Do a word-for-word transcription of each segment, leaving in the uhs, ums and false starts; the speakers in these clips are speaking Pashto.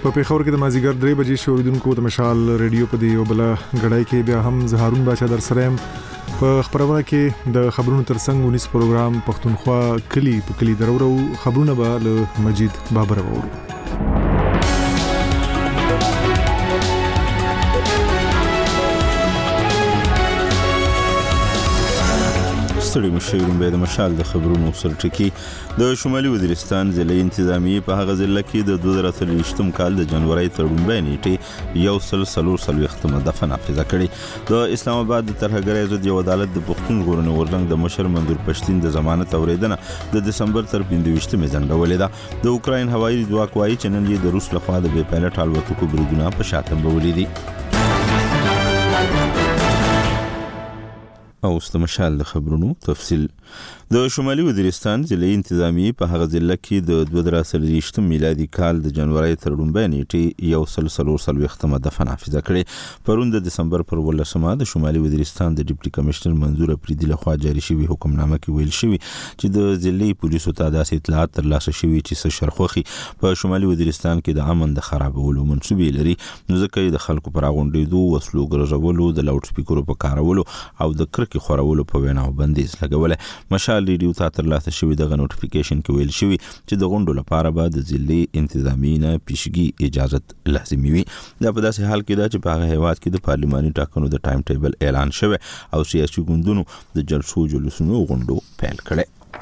په پیښور کې د مازیګر درې بجې شوریدونکو د مشال ریډیو په دی او بل غړای کې بیا هم زهارون بچا در سره په خبرونه کې د خبرونو ترڅنګ ونیس پروګرام پښتونخوا کلی په کلی درورو خبرونه به له مجید بابر وورو. ستړي مشرون به د مشال د خبرونو سرټکی د شمالي وزیرستان ضلعي انتظامیه په هغه ضلع کې د دوه زره څلوېښتم کال د جنوري تر لومړۍ نیټې یو سل څلور څلوېښتمه دفعه نافذه کړې. د اسلام آباد د ترهګرۍ ضد یو عدالت د پښتون ژغورنې غورځنګ د مشر منظور پښتین د ضمانت اوریدنه د دسمبر تر پنځه ویشتمې ځنډولې ده. د اوکراین هوایي ځواک وایي چې نن یې د روس لخوا د بې پایلټ الوتکو بریدونه په شا تمبولي دي. او ست مشال د خبرونو تفصیل. د شمالي وزیرستان ضلعي انتظامیه په هغه ضلع کې د دوه زره څلوېښتم میلادي کال د جنوري تر لومړۍ نیټې یو سل څلور څلوېښتمه دفعه نافذه کړې. پرون د دسمبر پر ولسمه د شمالي وزیرستان د ډیپټي کمشنر منظور افریدي لخوا جاری شوی حکمنامه کې ویل شوی چې د ضلعي پولیسو ته داسې اطلاعات ترلاسه شوي چې څه شرخوخي په شمالي وزیرستان کې د امن د خرابولو منسوبې لري، نو ځکه یې د خلکو پر غونډېدو، وسلو ګرځولو، د لاوډ سپیکرو په کارولو او د کرکې خورولو په ویناو بندیز لګولې. مشال ریډیو ته ترلاسه شوی دغه نوټیفیکیشن کې ویل شوی چې د غونډو لپاره به د ضلعي انتظامیې نه پیشګي اجازه لازمي وي. دا په داسې حال کې ده چې په هغه هیواد کې د پارلماني ټاکنو د ټایم ټیبل اعلان شوی او سیاسي ګوندونو د جلسو جلوسونو غونډو پیل کړي.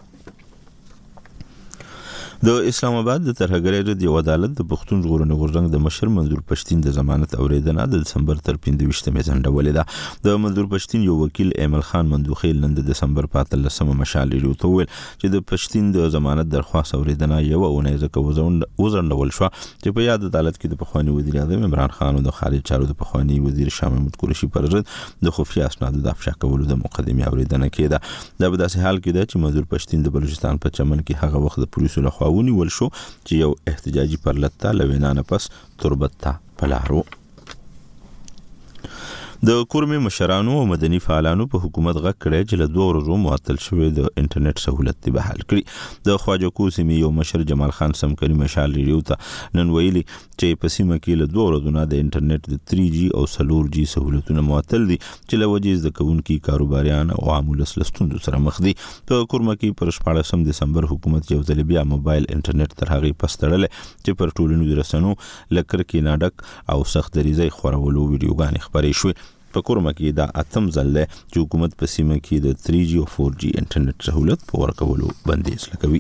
د اسلام آباد د ترهګرۍ ضد یو عدالت د پښتون ژغورنې غورځنګ د مشر منظور پښتین د ضمانت اوریدنه د دسمبر تر پنځه ویشتمې ځنډولې ده. د منظور پښتین یو وکیل ایمل خان مندوخیل نن د دسمبر په اتلسمه مشال ریډیو ته وویل چې د پښتین د ضمانت درخواست اوریدنه یوه اونۍ ځکه وځنډول شوه چې په یاد عدالت کې د پخواني وزیر اعظم عمران خان او د خارجه چارو د پخواني وزیر شاه محمود قریشي پر ضد د خفیه اسنادو د افشا کولو د مقدمې اوریدنه کېده. دا په داسې حال کې ده چې منظور پښتین د بلوچستان په چمن کې هغه وخت د پولیسو لخوا ونیول شو چې یو احتجاجي پرلط ته لوینا نه پس تربت ته پلارو. د کورمې مشرانو او مدني فعالانو په حکومت غږ کړی چې له دوه ورځو معطل شوی د انټرنیټ سہولت دی بحال کړي. د خواجه کو سیمې یو مشر جمال خان سمکري مشال ریډیو ته نن ویلي چې په سیمه کې له دوه ورځو نه د انټرنیټ د تھری جی او فور جی سہولتونه معطل دي چې له وجې زده کوونکي کاروباریان او عام ولس له ستونزو سره مخ دي. په کورمه کې پر شپاړسم دسمبر حکومت یو ځل بیا موبایل انټرنیټ تر هغې پس تړلی چې پر ټولنیزو رسنیو له کرکې ناډک او سخت دریځۍ خورولو ویډیوګانې خپرې شوې. په کورمه کې دا اتم ځل دی چې حکومت په سیمه کې د تھری جی او فور جی انټرنیټ سہولت په ورکولو بندیز لګوي.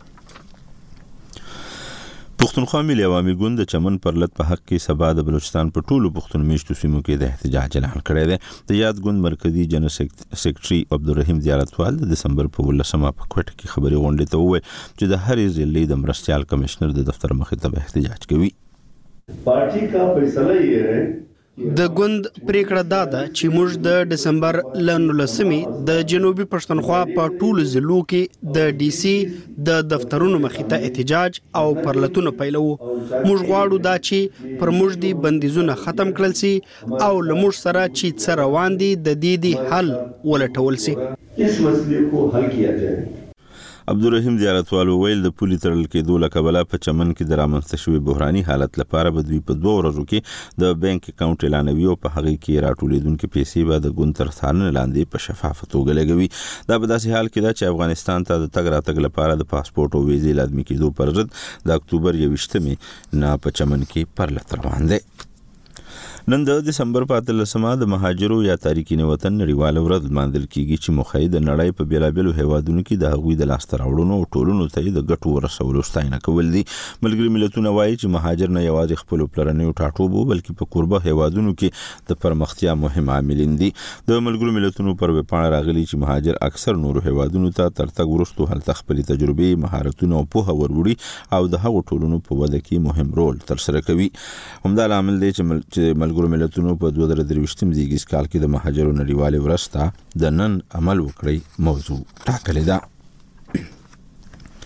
پښتونخوا ملي عوامي ګوند د چمن پرلط په حق کې سبا د بلوچستان په ټولو پښتون میشتو سیمو کې د احتجاج اعلان کړی دی. د یاد ګوند مرکزي جنرال سیکرټري عبدالرحیم زیارتوال د دسمبر په ولسمه په کوټه کې خبري غونډې ته وویل چې د هرې ضلعې د مرستیال کمشنر د دفتر مخې ته احتجاج کوي. پارټي کا فیصله یې ہے د ګوند پریکړه دا ده چې موږ د دسمبر ل نولسمې د جنوبي پښتونخوا په ټولو ضلعو کې د ډي سي د دفترونو مخې ته احتجاج او پرلتونه پیلو. موږ غواړو دا چې پر موږ دي بندیزونه ختم کړل سي او له موږ سره چې څه روان دي د دې دی حل ولټول سي. اس مسئلے کو حل کیا جائے. عبدالرحیم زیارتوال ویل د پولي تړل کېدو له کبله په چمن کې د رامنځته شوي بحراني حالت لپاره به دوی په دوه ورځو کې د بانک اکاونټ اعلانوي او په هغې کې راټولېدونکې پیسې به د ګوند تر څارنې لاندې په شفافه توګه لګوي. دا په داسې حال کې ده چې افغانستان ته د تګ راتګ لپاره د پاسپورټ او ویزې لازمي کېدو پر ضد د اکتوبر یوویشتمې نه په چمن کې پرلط روان دی. نن د دسمبر په اتلسمه د مهاجرو یا تارکین وطن نړیواله ورځ لمانځل کیږي چې موخه یې د نړۍ په بېلابېلو هیوادونو کې د هغوی د لاسته راوړنو او ټولنو ته د ګټو ورسولو ستاینه کول دي. ملګري ملتونه وایي چې مهاجر نه یوازې خپلو پلرنیو ټاټوبو بلکې په کوربه هیوادونو کې د پرمختیا مهم عاملین دي. د ملګرو ملتونو پر ویبپاڼه راغلي چې مهاجر اکثر نورو هیوادونو ته تر تګ وروستو هلته خپلې تجربې، مهارتونه او پوهه وروړي او د هغو ټولنو په وده کې مهم رول ترسره کوي. همدا لامل دی چې ملګرو ملتونو په دوه زره درویشتم زیږدیز کال کې د مهاجرو نړیوالې ورځ ته د نن عمل وکړئ موضوع ټاکلې ده.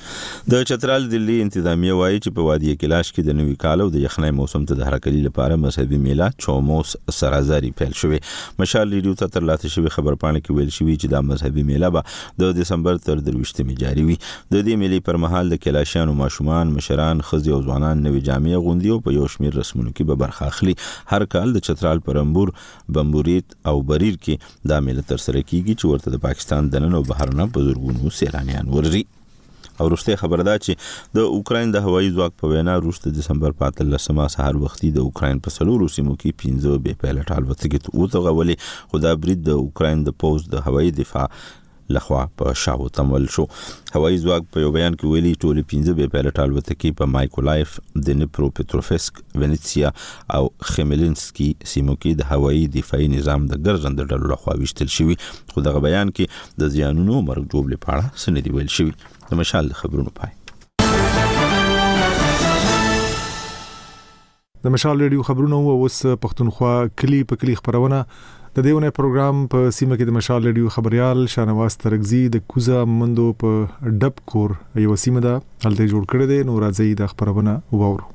د چترال دلی انتظامیه وایي چې په وادي کلاش کې د نوي کال او د یخنۍ موسم ته د هرکلي لپاره مذهبي میله چوموس سرازاري پیل شوې. مشال ریډیو ته ترلاسه شوی خبرپاڼه کې ویل شوی چې د مذهبي میله به د دسمبر تر درویشتمې جاري وي. د دې میلې پر مهال د کلاشیانو ماشومان، مشران، ښځې او ځوانان نوي جامې اغوندي او په یو شمېر رسمونو کې به برخه اخلي. هر کال د چترال پرمبور، بمبوریت او بریر کې دا میله ترسره کیږي چې ورته د پاکستان دننه او بهرنه په زورګونو سیلانیان ورځي. او وروسته خبره ده چې د اوکراین د هوایي ځواک په وینا روس د دسمبر په اتلسمه سهار وختي د اوکراین په څلورو سیمو کې پنځه بې پیلوټ الوتکې وتوغولې، خو دا برید د اوکراین د پوځ د هوایي دفاع لخوا په شاو تمول شو. هوایي ځواک په یو بیان کې ویلي ټول پنځه بې پیلوټ الوتکې په مایکولایف، د نیپرو پټروفسک، ونیتسیا او خمیلینسکي سیمو کې د هوایي دفاعي نظام د ګرځنده ډلو لخوا ویشتل شوي، خو دغه بیان کې د زیانونو مرګ جوړ لپاره سندې ویل شوي. د مشال خبرونو پای. د مشال ریډیو خبرونه او اوس پښتونخوا کلی په کلی خبرونه د دیونه پروګرام په سیمه کې د مشال ریډیو خبريال شانواز ترغزي د کوزا مندو په ډب کور یو سیمه ده هلته جوړ کړی دی. نو راځي د خبرونه وورو.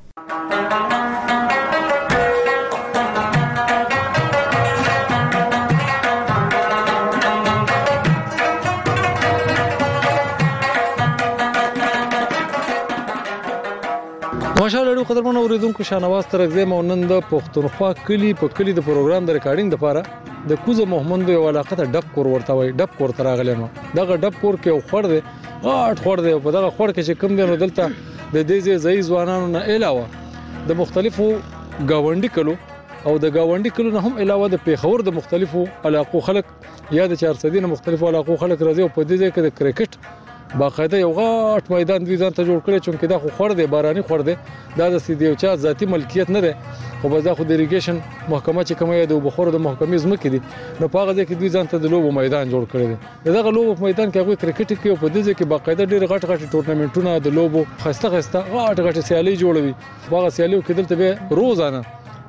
ماشاءالله قدرمن اوریدونکو شانواز ترغزي مونن د پښتونخوا کلی په کلی د پروګرام د ریکارډینګ لپاره د کوزه محمد یو علاقه ته ډب کور ورته وای. ډب کور تر غلم دغه ډب کور کې یو خور دی، غاټ خور دی. په دغه خور کې چې کوم دی نو دلته د دې ځای ځوانانو نه علاوه د مختلفو گاونډي کلو او د گاونډي کلو نه هم علاوه د پیښور د مختلفو علاقو خلک یا د چارسدي نه مختلفو علاقو خلک راځي او په دې ځای کې د کرکټ باقاعده یو غاټ میدان دوی ځان ته جوړ کړی، چونکه دا خو خور دی، باراني خور دی، دا د سیدی او چا ذاتی ملکیت نه دی، خو بس دا خو د اریګیشن محکمه چې کومه د بخور د محکمې زمکې دي نو په هغه ځای کې دوی ځان ته د لوبو میدان جوړ کړی دی. دغه لوبو میدان کې هغه کرکټ کې او په دې ځای کې باقاعده ډېر غټ غټ ټورنمنټونه د لوبو خسته خسته غټ غټ سیالي جوړوي. هغه سیالیو کې دلته به روزانه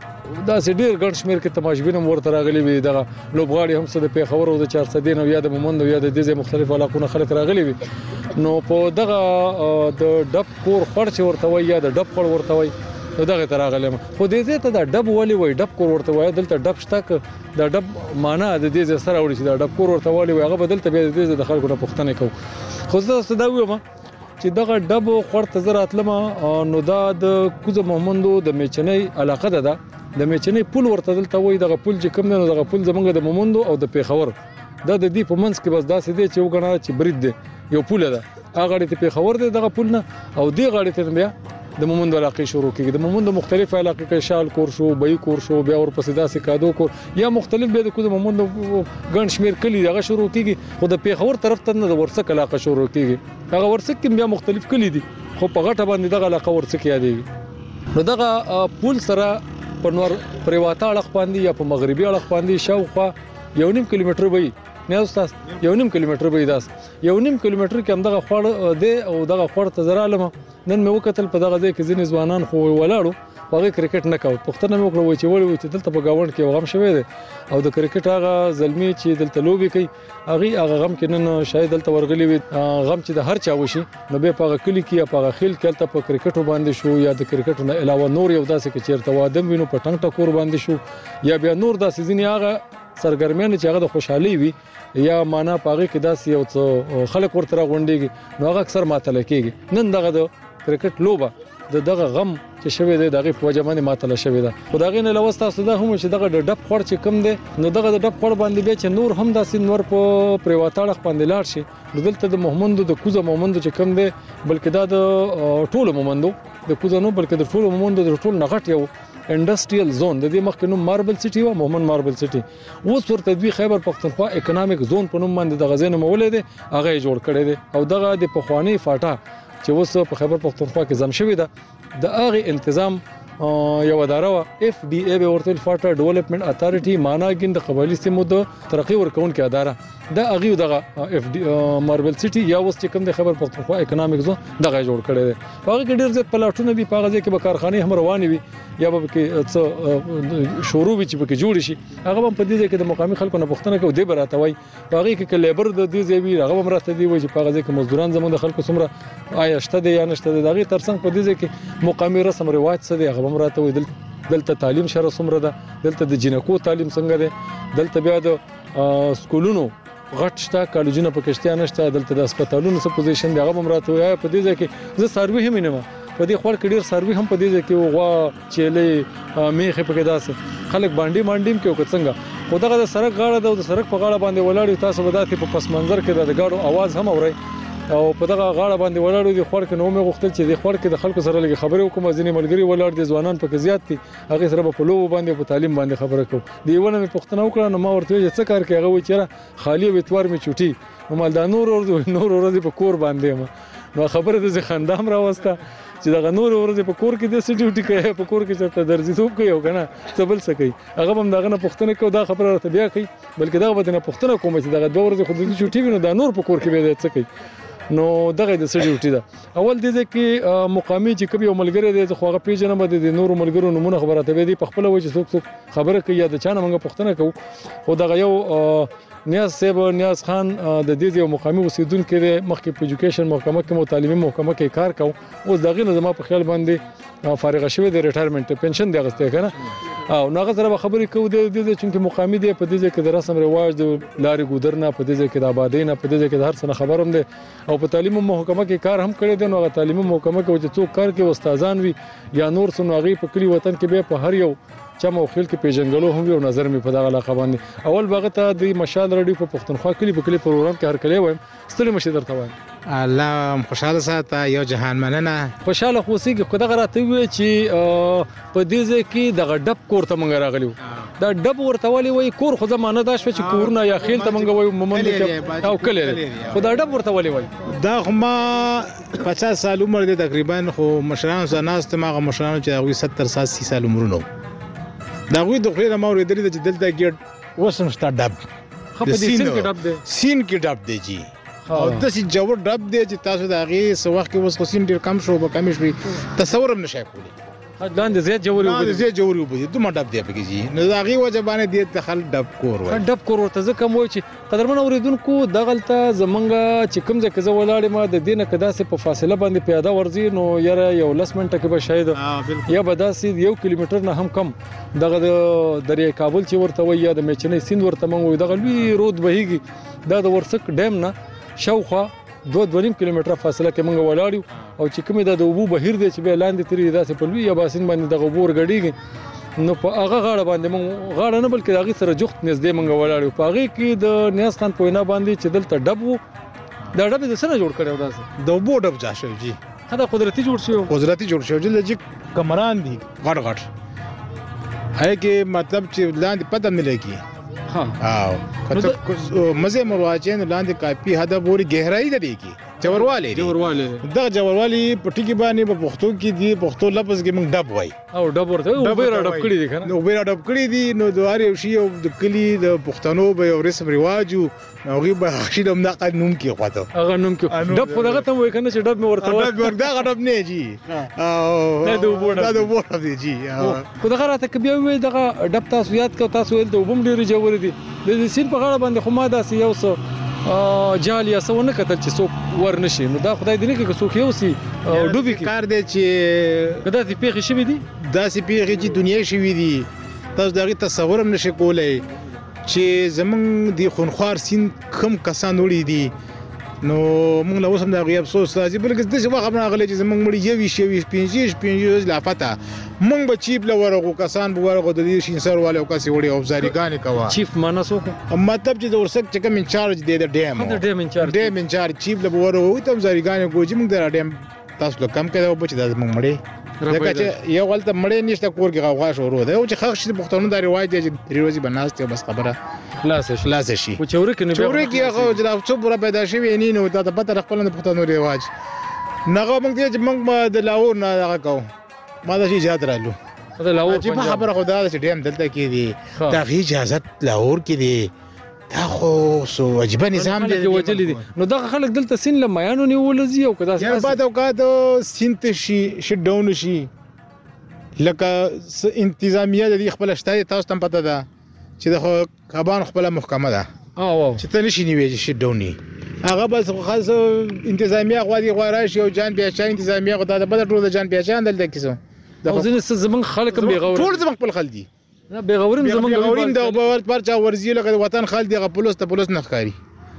دا سې ډېر ګڼ شمېر کې تماشبین هم ورته راغلي وي. دغه لوبغاړي هم څه د پیښور او د چارسدین او یا د مومند او یا د دې مختلف علاقو نه خلک راغلي وي. نو په دغه د ډب کور خور چې ورته وای یا د ډب خور ورته وای نو دغه تر راغلم. خو دې ځای ته د ډب ولي وای ډب کور ورته وای، دلته ډب شته ک د ډب معنا د دې سره وړي چې د ډب کور ورته وای هغه بدلته به د دې د خلکو نه پښتنه کو. خو زه دا وایم چې دغه ډب خور ته زرات لمه نو دا د کوزه محمدو د میچنۍ علاقه ده، د میچنۍ پول ورته دلته وای. دغه پول چې کوم نه دغه پول زمونږ د مومندو او د پیښور دا د دې په منځ کې بس داسې دی چې وګڼه چې برید دی، یو پول ده، هغه غاړي ته پیښور دی دغه پول نه او دې غاړي ته بیا د مومند علاقې شروع کیږي. د مومند مختلف علاقې کې شال کور شو، بې کور شو، بیا ورپسې داسې کادو کور یا مختلف به د کوم مومند ګڼ شمیر کلی دغه شروع کیږي. خو د پیښور طرف ته نه د ورسک علاقه شروع کیږي. هغه ورسک کې بیا مختلف کلی دي خو په غټه باندې دغه علاقه ورسک یادېږي. نو دغه پول سره په نور پریواته اړخ باندې یا په مغربي اړخ باندې شاوخوا یو نیم کیلومتر وي نه استاد، یو نیم کیلومتر وي داس یو نیم کیلومتر کې هم دغه خور دی او دغه خور ته زرالم. نن مې وکتل په دغه ځای کې ځینې ځوانان خو ولاړو هغه کرکټ نه کاوه. پښتنه مې وکړه چې ولې چې دلته په گاوند کې غم شوی دی او د کرکټ هغه زلمی چې دلته لوبي کوي هغه هغه غم کې نن شاید دلته ورغلي وي. غم چې د هر چا وشي نو به په کلی کې یا په خیل کې تل په کرکټ باندې شو یا د کرکټ نه علاوه نور یو داسې کې چیرته وادم وینو په ټنګ ټکور باندې شو یا بیا نور داسې ځینې هغه سرګرمیان چې هغه د خوشحالي وي یا معنا پاغه کې داسې یو څه خلک ورته غونډيږي نو هغه اکثر ماتل کېږي. نن دغه د کرکټ لوبه د دغه غم چې شوی دی دغه په وجه باندې ماتل شوی ده. خدای نه لوستا سودا هم چې دغه د ډب خور چې کم دی نو دغه د ډب خور باندې به چې نور هم داسې نور په پریواتاړه باندې لاړ شي. دلته د محمد د کوزه محمد چې کم دی بلکې دا د ټولو محمد د کوزه نو بلکې د ټولو محمد د ټول نغټ یو انډستریال زون د دې مخکې نوم ماربل سټي و محمد ماربل سټي اوس ورته دوی خیبر پختونخوا اکونومیک زون په نوم باندې د غزین مولې دی هغه جوړ کړی دی او دغه د پخوانی فاټا چې اوس په خیبر پختونخوا کې زم شوی ده د هغه تنظیم یو اداره اف ډي اي به ورته فاټر ډیولپمنٹ اتھارټي معنا ګین د قبایلی سیمو د ترقی ورکون کې اداره دا اغي دغه اف ډي ماربل سيټي یا وس چې کوم د خبر پختونخوا اکونومیک زون دغه جوړ کړی دی هغه کې ډیر زیات پلاټونه دي په هغه ځای کې به کارخانه هم روانې وي یا به کې څه شروع وي چې به کې جوړ شي هغه هم په دې ځای کې د مقامي خلکو نه پوښتنه کوي دی براته وای هغه کې لیبر د دې ځای وی هغه هم راته دی وای چې په هغه ځای کې مزدوران زموږ د خلکو څومره آیا شته دی یا نشته دی دغه ترڅنګ په دې ځای کې مقامي رسم رواج څه دی هغه هم راته وای دلته تعلیم شره څومره ده دلته د جنکو تعلیم څنګه دی دلته بیا د سکولونو غټ شته کالجونه پکې شته نشته دلته د هسپتالونو څه پوزیشن دی هغه هم راته وای په دې ځای کې زه سروي هم نه په دې خور کې ډیر سروي هم په دې ځای کې غوا چيلې میخه پکې داسې خلک باندې باندې کې وکڅنګ خدغه د سړک غاړه د سړک په غاړه باندې ولاړ تاسو وداتې په پس منظر کې د غاړو आवाज هم اوري او په دغه غاړه باندې ولاړ دي خور کې نو مې غوښتل چې د خور کې د خلکو سره لګي خبرې وکم ځینې ملګری ولاړ دي ځوانان پکې زیات دي هغه سره په لوب باندې په تعلیم باندې خبره کوم دی ونه مې پښتنه وکړه نو ما ورته چې څه کار کوي هغه و چې خالی وتوار مې چوټي نو مال دا نور نور ورځې په کور باندې نو خبره د خندام راوسته چې دا نور ورځې په کور کې د سټ ډیوټي کوي په کور کې چې درځي ثوب کوي او کنه څه بل څه کوي هغه هم داغه نه پښتنه کوي دا خبره راته بیا کوي بلکې دا به نه پښتنه کوم چې دا دوه ورځې خو د چوټي وینو دا نور په کور کې به څه کوي نو دغه د سټ ډیوټي دا اول دې کې مقامي چې کوم یو ملګری دی خو هغه پیژنه به د نور ملګرو نمونه خبره ته دی په خپل وجه څوک څوک خبره کوي یا د چانه موږ پښتنه کوو خو دغه یو نیاز صاحب نیاز خان د دې یو مقامي اوسیدونکو د مخکې په ایجوکیشن محکمه کې متعلمي محکمه کې کار کوي اوس دغه نه زما په خیال باندې فارغ شوی د ریټایرمنټ پنشن دی غسته کنه او ناغه سره خبرې کوي د دې چې مقامي دی په دې کې د رسم رواج د لارې ګودرنه په دې کې د آبادی نه په دې کې د هر څه خبروم دي او په تعلیمي محکمه کې کار هم کړی دی نو هغه تعلیمي محکمه کې چې څوک کار کوي استادان وي یا نور څو ناغي په کلی وطن کې به په هر یو چا موخیل کې پیژنګلو هم یو نظر می په دغه علاقه باندې اول باغ ته د مشال رډیو په پښتونخوا کلی په کلی پروګرام کې هر کلی وایم ستړي مشه درته وایم الله خوشاله ساته یو جهان مننه خوشاله خوسي کې خدای راته وی چې په دې ځکه کې د غډب کور ته مونږ راغلیو دا ډب ورته ولي وای کور خو زمانه دا شو چې کورونه یا خیل ته مونږ وای مومند او کله خدای ډب ورته ولي وای دا خو ما پچاس سال عمر دی تقریبا خو مشران زناست ما مشران چې هغه ستر ساسی سال عمرونو دا غوی د خپل ما ورېدل چې دلته ګډ وسم ستا ډب خو په دې سین کې ډب دی سین کې ډب دی جی او د سې جوړ ډب دی چې تاسو دا غي سو وخت کې وس خو سین ډیر کم شو به کم شي تصور هم نشي کولی لاندې زیات جوړي وبدي زیات جوړي وبدي دوه ډب دی پکې جی نو دا غي وجبانه دی دخل ډب کور وای ډب کور ورته ځکه مو چې قدرمن اوریدونکو دغلته زمونږه چې کوم ځکه زه ولاړې ما د دینه کدا سه په فاصله باندې پیاده ورزي نو یاره یو لس منټه کې به شاید یا بداسي یو کیلومتر نه هم کم دغه د دریای کابل چې ورته وای یا د میچنې سیند ورته مونږ دغه لوی رود بهيږي دا د ورسک ډیم نه شاوخوا دوه دوه نیم کیلومتر فاصله کې مونږ ولاړو او چې کومه د اوبو بهیر دی چې به لاندې تری داسې په لوی باسین باندې د غبور غړیږي نو په هغه غاړه باندې مونږ غاړه نه بلکې هغه سره جخت نږدې مونږ ولاړو په هغه کې د نیاز خان پوینا باندې چې دلته ډب وو دا ډب د سره جوړ کړو داسې د اوبو ډب جا شو جی دا قدرتي جوړ شو قدرتي جوړ شو چې لږ کمران دي غټ غټ هغه کې مطلب چې لاندې پته نه لګي ها او کته مزه مرواجن لاندې کافي حد پوری گہرائی ده کی جوړواله جوړواله دا جوړوالی پټی کې باندې په پښتو کې دی پښتو لفظ کې موږ ډب وای او ډب ورته او بیره ډب کړی دي کنه نو بیره ډب کړی دي نو دواره یو شی او د کلی د پښتنو به یو رسم رواج او غي به خشید هم نه قد نوم کې خواته هغه نوم کې ډب خو دغه ته وای کنه چې ډب مې ورته ډب وردا ډب نه جی او دا د وبو دا د وبو دی جی خو دغه راته کې بیا وای دغه ډب تاسو یاد کو تاسو ول د وبم ډیر جوړ دي د سین په غاړه باندې خو ما داسې یو څه جالیا سونه کتل چې څوک ورنشي نو دا خدای دې نه کې څوک یو سي ډوبي کې کار دی چې کدا دې پیخي شوی دي دا سي پیخي چې دنیا شوی دي تاسو دغه تصور هم نشئ کولای چې زمونږ د خونخوار سین کم کسان وړي دي نو موږ له اوسم دا غي افسوس راځي بلکې د څه وخت نه غلې چې زمونږ مړي یوي شوی پنځه پنځه لا پتا موږ به چیپ لورغو کسان به ورغو د دې شین سر والو کسي وړي او زاریګان کوا چیف مانسو مطلب چې د ورسک چې کوم انچارج دی د ډیم د ډیم انچارج ډیم انچارج چیپ لورغو ته زاریګان کوجی موږ د ډیم تاسو له کم کړو بچ د موږ مړي ځکه چې یو غلطه مړې نشته کور کې غوغا شروع ده او چې خخ شي پښتون د روایت دی چې ریوزي بناسته بس خبره خلاص خلاص شي او چورې کې نه چورې کې هغه جناب څو بره پیدا شي نه نو دا د پته خپل د پښتون رواج نغه موږ دې چې موږ د لاهور نه هغه کو ما دا شي یاد رالو دا لاهور چې په خبره خو دا چې ډیم دلته کې دی دا غي اجازه لاهور کې دی دا خو سو عجیب نظام دی وجلی دي نو دا خلک دلته سین لمایانو نیول زی او کدا یا بعد اوقات سینت شي شټ ډاون شي لکه انتظامیه د خپل شتای تاسو تم پته ده چې د کبان خپل محکمه ده او چې ته نشي نیوي شټ ډاون هغه بس خاص انتظامیه غواړي غواړي او جان بیاچا انتظامیه غواړي د بل ټول جان بیاچا دلته کیسو دا ځینې زمون خلک هم بیغور ټول زمون خپل خل دي نه بیغورم زمون بیغورین د باور پرچا ورزي لکه وطن خل دي غپلوس ته پولیس نخکاری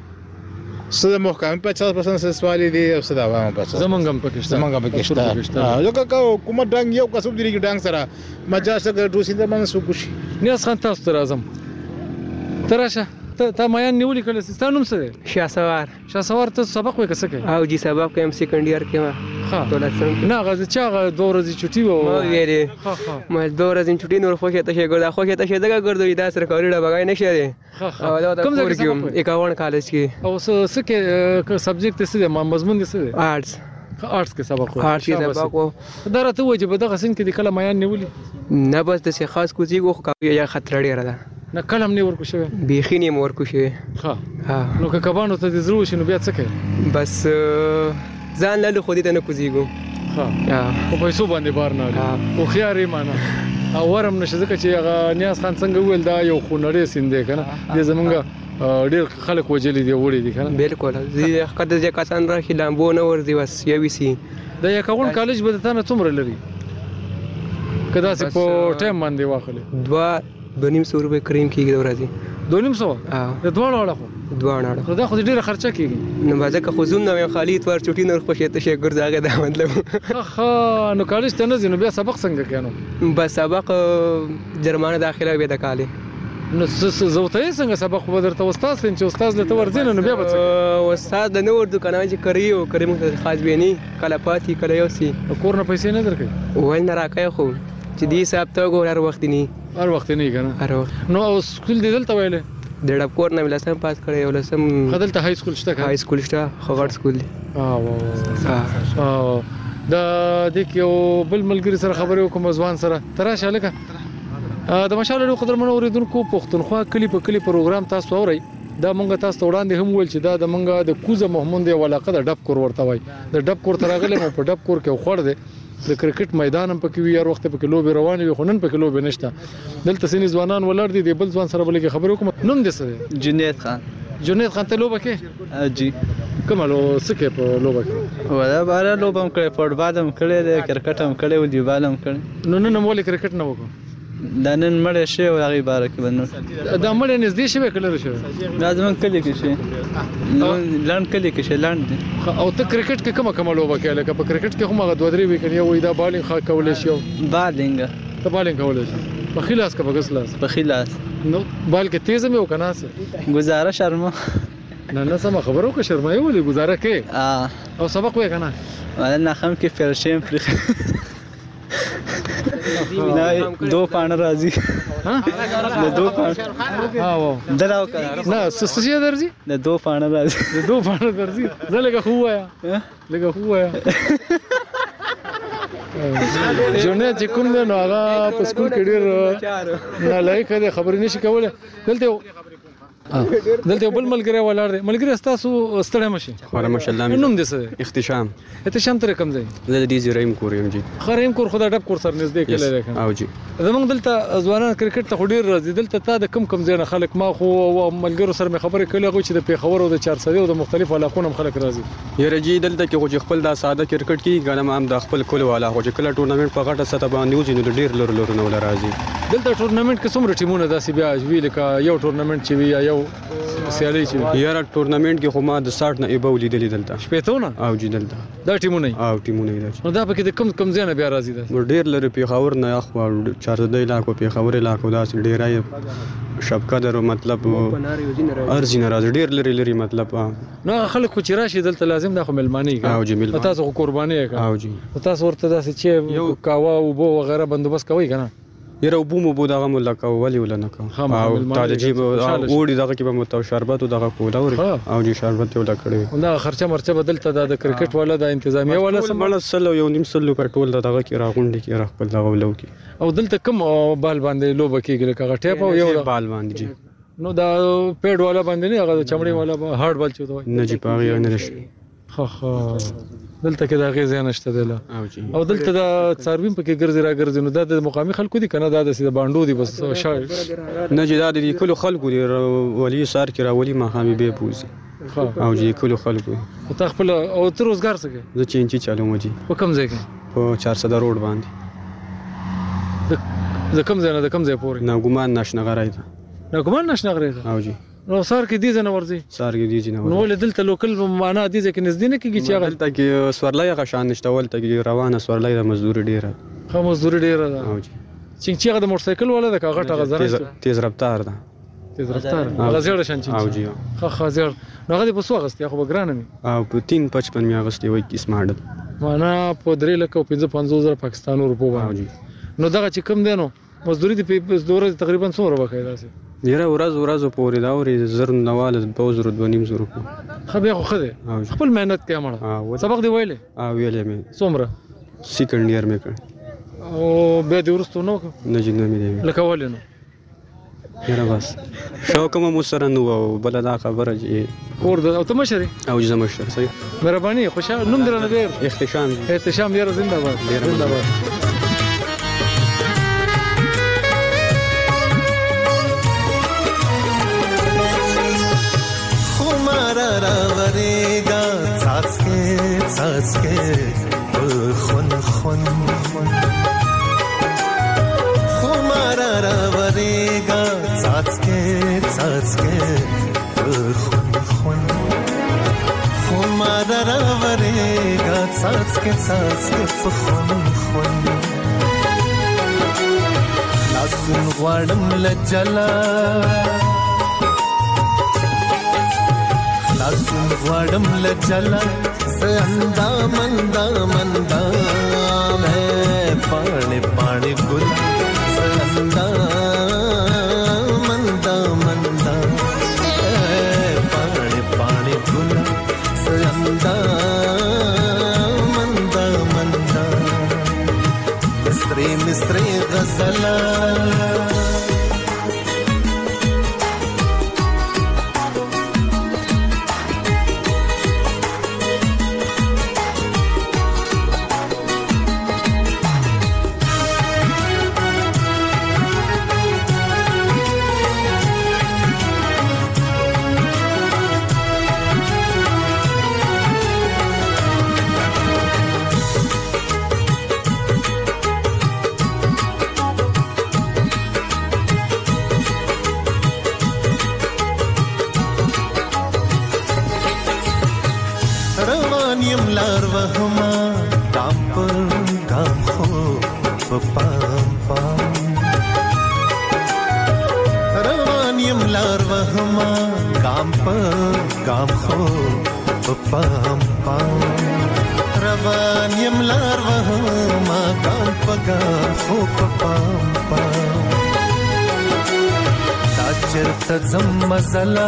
سده محکمه پچاس پرسنټ سوالي دي او سده عوام پچاس زمونږ هم پکشته زمونږ هم پکشته لکه کو کومه ډنګ یو کسب دی ډنګ سره مجاز سره ټوسینده باندې سو کوشي نیاز خان تاسو ته راځم تراشه ته تا میان نیولې کله ستانوم څه شاسوار شاسوار ته سبق وکړه څه کوي او جی سبق کوم سیکنډ ایئر کې ما ها دولت سم نه غزه چا غ دوه ورځې چټي و ما ویلې ها ها ما دوه ورځې چټي نور خوښه ته شي ګردا خوښه ته شي دغه ګردوی دا سرکاري ډا بغای نشه دي ها ها او دا کوم ځای کوم اکاون کالج کې او څه څه کې سبجیکټ څه دی مضمون دي څه دی آرټس آرټس کې سبق و آرټس کې سبق و دا راته وایي چې په دغه سن کې د کله میان نیولې نه بس د څه خاص کوزي غو یا خطر ډیر ده نه کلم نه ورکو شوی بیخي نه ورکو شوی ها ها نو که کبانو ته د زرو شنو بیا څه کوي بس ځان له خو دې ته نه کوزيګو ها ها په پیسو باندې بار نه او خياري معنا او ورم نشه ځکه چې هغه نیاز خان څنګه ویل دا یو خونړې سیند کنه د زمونږ ډېر خلک وجلی دی وړي دي کنه بالکل زه کده ځکه کسان را خلامبو نه ورځي بس یوي سي د یکاون کالج به ته نه څومره لري کدا سه په ټایم باندې واخلې دوا دونیم سو روپے کریم کیږي ورځي دونیم سو ها د دوه اړه خو دوه اړه دا خو ډیره خرچه کیږي نو بازه که خو زوم نو خالی اتوار چټي نور خوشته شي ګرځاګه دا مطلب ها نو کالج ته نه ځینو بیا سبق څنګه کینو بس سبق جرمانه داخله به د کالي نو زوته څنګه سبق و درته استاد سین چې استاد له تور زین نو بیا به استاد د نور دکانه چې کریو کریم ته خاص بینی کله پاتې کله یو سي کور نه پیسې نه درکې ول نه راکای خو چې دې حساب ته ګور هر وخت نه هر وخت نه کنه هر وخت نو او سکول دی دلته ویلې د ډب کور نه ولسم پاس کړی ولسم خدلته های سکول شته های سکول شته خغړ سکول دی اه اه دا د کیو بل ملګری سره خبرې وکم ځوان سره تراشه لکه د مشال له قدر منو اوریدونکو پښتونخوا کلی په کلی پروګرام تاسو اورئ دا مونږ تاسو وړاندې هم ویل چې دا د مونږ د کوزه محمود دی ولاقه د ډب کور ورته وای د ډب کور ترغله مو په ډب کور کې خور دی د کرکټ میدان هم پکې وي هر وخت پکې لوبي روانې وي خو نن پکې لوبي نشته دلته سینې ځوانان ولر دي د بل ځوان سره بلکې خبرې کوم نوم دې سره جنید خان جنید خان ته لوبه کې جی کومه لو سکه په لوبه کې ولا بار لوبم کړې فوټبال هم کړې کرکټ هم کړې او دیوال هم کړې نو نن مولې کرکټ نه وکړو دا نن مړ شي او هغه بار کې بنو دا مړ نږدې شي کله شي لازم کلی کې شي لاند کلی کې شي لاند او ته کرکټ کې کومه کومه لوبه کې لکه په کرکټ کې هم هغه دوه درې وی کني وې دا بالینګ خا کولای شي بالینګ ته بالینګ کولای شي په خلاص کا بغس لاس په خلاص نو بال کې تیز مې وکنه سه گزاره شرما نه نه سم خبرو کې شرمای ولې گزاره کې اه او سبق وې کنه ولا نه خم کې فرشم پر نه دو پانه راځي ها د دو پانه ها و دراو کړه نه سسجه درځي د دو پانه راځي د دو پانه درځي زه لګه خو وایا لګه خو وایا جونې چې کوم نه هغه په سکول کې ډېر نه لایق دی خبرې نشي کولای دلته دلته بل ملګری ولر دی ملګری تاسو ستړی مشي خورا ماشاءالله نوم دې څه اختشام اختشام تر کوم ځای زه د دې زرایم کوریم جی خریم کور خدای ډب کور سر نږدې کله راکم او جی زمونږ دلته ځوانان کرکټ ته ډیر راځي دلته تا د کم کم ځای نه خلک ما خو ملګرو سره مې خبرې کړې غو چې د پیښور او د چار سدي او د مختلفو علاقو هم خلک راځي یره جی دلته کې خو خپل د ساده کرکټ کې غنم هم د خپل کول والا خو چې کله ټورنمنت په غټه سطح باندې وځي نو ډیر لور لور نه ولا راځي دلته ټورنمنت کې څومره ټیمونه داسې بیا وی لکه یو ټورنمنت چې وی یو سیالي چې یاره ټورنمنت کې خو ما د ساټ نه ایبو لیدلې دلته شپېتونه او جی دلته دا ټیمونه او ټیمونه دي نو دا پکې د کم کم ځای نه بیا راځي دا ډیر لري پیښور نه اخوا چارده علاقو پیښور علاقو داس ډیرای شبکه درو مطلب ارزي نه راځي ډیر لري لري مطلب نو خلک خو چې راشي دلته لازم د خو ملمانی او جی ملمانی تاسو قرباني او جی تاسو ورته داسې چې کاوا او بو وغیرہ بندوبست کوي کنه یره وبو مو بو دغه ملک ولی ولنه کو او تعجب اوړي دغه کې به متو شربت دغه کولا او جی شربت ولا کړی دا خرچه مرچه بدلته د کرکټ ولا د انتظامیه ولا سم سلو یو نیم سلو پټول دغه کې راغونډي کې راخپل دغه ولو کې او دلته کم بال باندې لوب کېږي لکه ټیپ او یو بال باندې جی نو دا پیډ والا باندې نه هغه چمړی والا هارد بال چوتو نه جی پاغي نه شي خو خو دلته کې دا غیزه نشته دله او دلته دا څاروین پکې ګرځي را ګرځي نو دا د مقامي خلکو دي کنه دا د سیده باندو دي بس شاید نه جی دا د کلو خلکو دی ولی سار کې را ولی مقامي به پوزي او جی کلو خلکو ته خپل او تر روزګار څنګه زه چینچی چالو مجي په کوم ځای کې په چهارصد روډ باندې د کوم ځای نه د کوم ځای پورې نه ګمان نشنه غراي نه ګمان نشنه غراي او جی نو سار کې دي زنه ورزي سار کې دي جنه نو ول دلته لوکل معنا دي ځکه نږدې نه کیږي چې هغه دلته کې سورلای هغه شان نشته ولته کې روانه سورلای د مزدوري ډیره خو مزدوري ډیره ده او جی چې چې هغه د موټر سایکل ولا د کاغټ هغه زره تیز رفتار ده تیز رفتار هغه زیړ شان چې او جی خو خو زیړ نو هغه په سو غستیا خو بګرانه می او په تین پچپن می اگست وای کی سمارټ معنا په درې لک او پنځه پنځوس زره پاکستاني روپو باندې نو دغه چې کم دینو مزدوري دی په دوره تقریبا څو روپے کېدا سي ډیره ورځ ورځ پورې دا ورې زر نواله په زر د نیم زر کو خو بیا خو خده خپل مهنت کې امړه سبق دی ویلې ا ویلې مې څومره سیکنډ ایئر مې کړ او به د ورستو نو نه جن مې دی لکه ولې نو یاره بس شوق مو سره نو او بل دا خبره جی اور د او ته مشري او جزه مشر صحیح مهرباني خوشاله نوم درنه ډیر احتشام احتشام یاره زنده باد زنده باد راورېږه څاڅکې څاڅکې خون خون خون خو مارا راورېږه څاڅکې څاڅکې خون خون خو مارا راورېږه څاڅکې څاڅکې خون خون لاسون غواړم له جلا لاسون غواړم لجلا سندا مندا مندا میں پانے پانے گل سندا مندا مندا پانے پانے گل سندا مندا مندا مصری مصری غزلا مزلا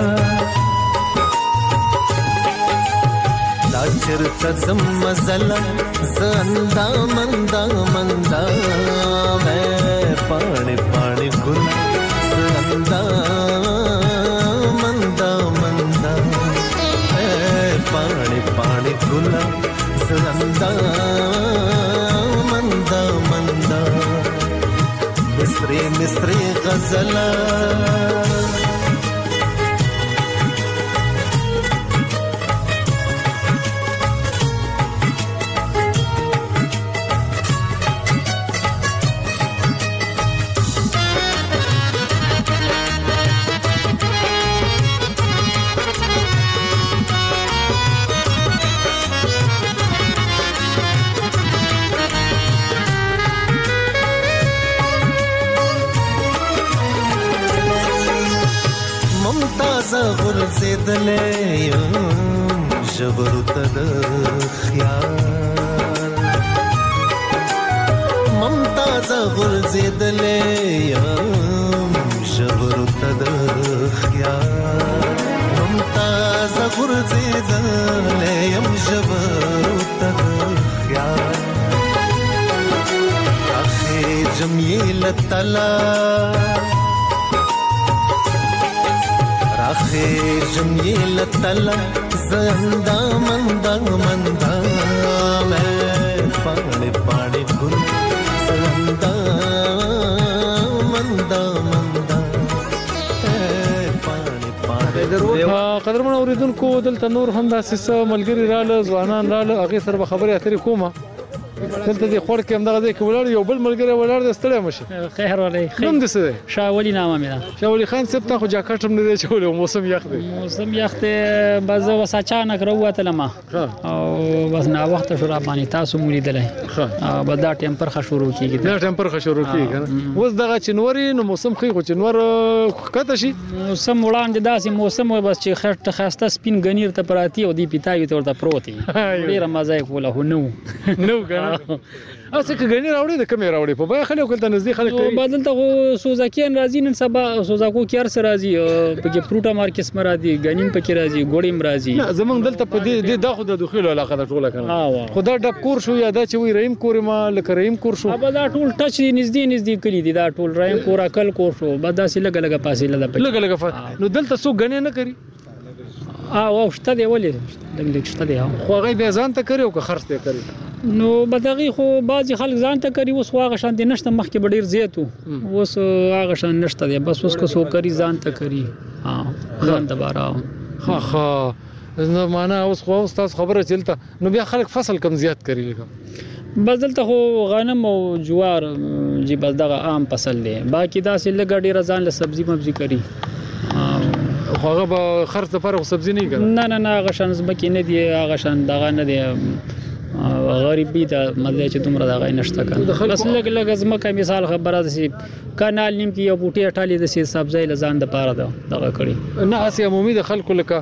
دا چرته زم مزلا زندا مندا مندا میں پانی پانی گل زندا مندا مندا میں پانی پانی گل زندا مندا مندا مصری مصری غزلا غرزیدلې ژورو ته د خیال ممتازه غرزیدلې غورځلې یم ژور تد خیال ممتاز غورځېدلې یم ژور تد خیال اخر جمیل تلا راخیر جمیل تلا زندا مندا مندا میں پاڑے پاڑے گل زندا مندا مندا پاڑے پاڑے قدرمن اوریدونکو دلته نور هم داسې ملګری رااله ځوانان رااله هغه سره به خبرې اترې کومه دلته د خور کې هم دغه ځای کې ولاړ یو بل ملګری ولاړ د ستړی مشه خیر ولې نوم دې څه دی؟ شاولي نامه مې ده. شاولي خان صاحب تا خو جاکټ هم نه دی چولی، موسم یخ دی. موسم یخ دی، بس زه اوس اچانک راووتلم او بس ناوخته شو را باندې تاسو مو لیدلی او بس دا ټمپر ښه شروع کېږي. دا ټمپر ښه شروع کېږي که نه؟ اوس دغه چې نور نو موسم ښه خو چې نور ښکته شي موسم وړاندې داسې موسم و بس چې خټ ښایسته سپین ګنیر ته پراتی او دی پیتاوي ته ورته پروت وي، ډېره مزه یې کوله خو نه و نه و که نه؟ او څه که ګنې راوړې د کمې راوړې په بیه خلک دلته نږدې خلک کوي. دلته خو سوزاکیان راځي نن سبا سوزاکو کې هر څه راځي، پکې فروټ مارکس م راځي، ګنیم پکې راځي، ګوړې م راځي. نه زمونږ دلته په دې دا خو د دخیلو علاقه ده ټوله که نه؟ خو دا ډب کور شو یا دا چې وایي رحیم کور ما لکه رحیم کور شو؟ به دا ټول ټچ دي، نږدې نږدې کلي دي، دا ټول رحیم کور اکل کور شو، بس داسې لږه لږه فاصله ده. لږه لږه فاصله. نو دلته څوک ګنې نه کوي؟ او شته دی، ولې لږ لږ شته دی. خو هغوی بیا ځان ته کوي او که خرڅ ته کوي؟ نو بدغې خو بعضې خلک ځان ته کوي، اوس خو هغه شان دی نشته، مخکې به ډېر زیات و، اوس هغه شان نشته دی، بس اوس که څوک کوي ځان ته کوي ځان ته باره. ښه ښه، نو معنا اوس خو اوس تاسو خبره چې دلته نو بیا خلک فصل کم زیات کوي لږه؟ بس دلته خو غنم او جوار چې بس دغه عام فصل دی، باقي داسې لږه ډېره ځان له سبزي مبزي کوي. خو هغه به خرڅ لپاره خو سبزي نه وي که نه؟ نه نه هغه شان ځمکې نه دي، هغه شان دغه نه دی، غریبي ده مطلب چې دومره دغه نشته که نه. بس لږ لږ ځمکه مثال خبره داسې کانال نیم کې یو بوټي اټالې داسې سبزی له ځان دپاره ده دغه کړي. نه هسې عمومي د خلکو لکه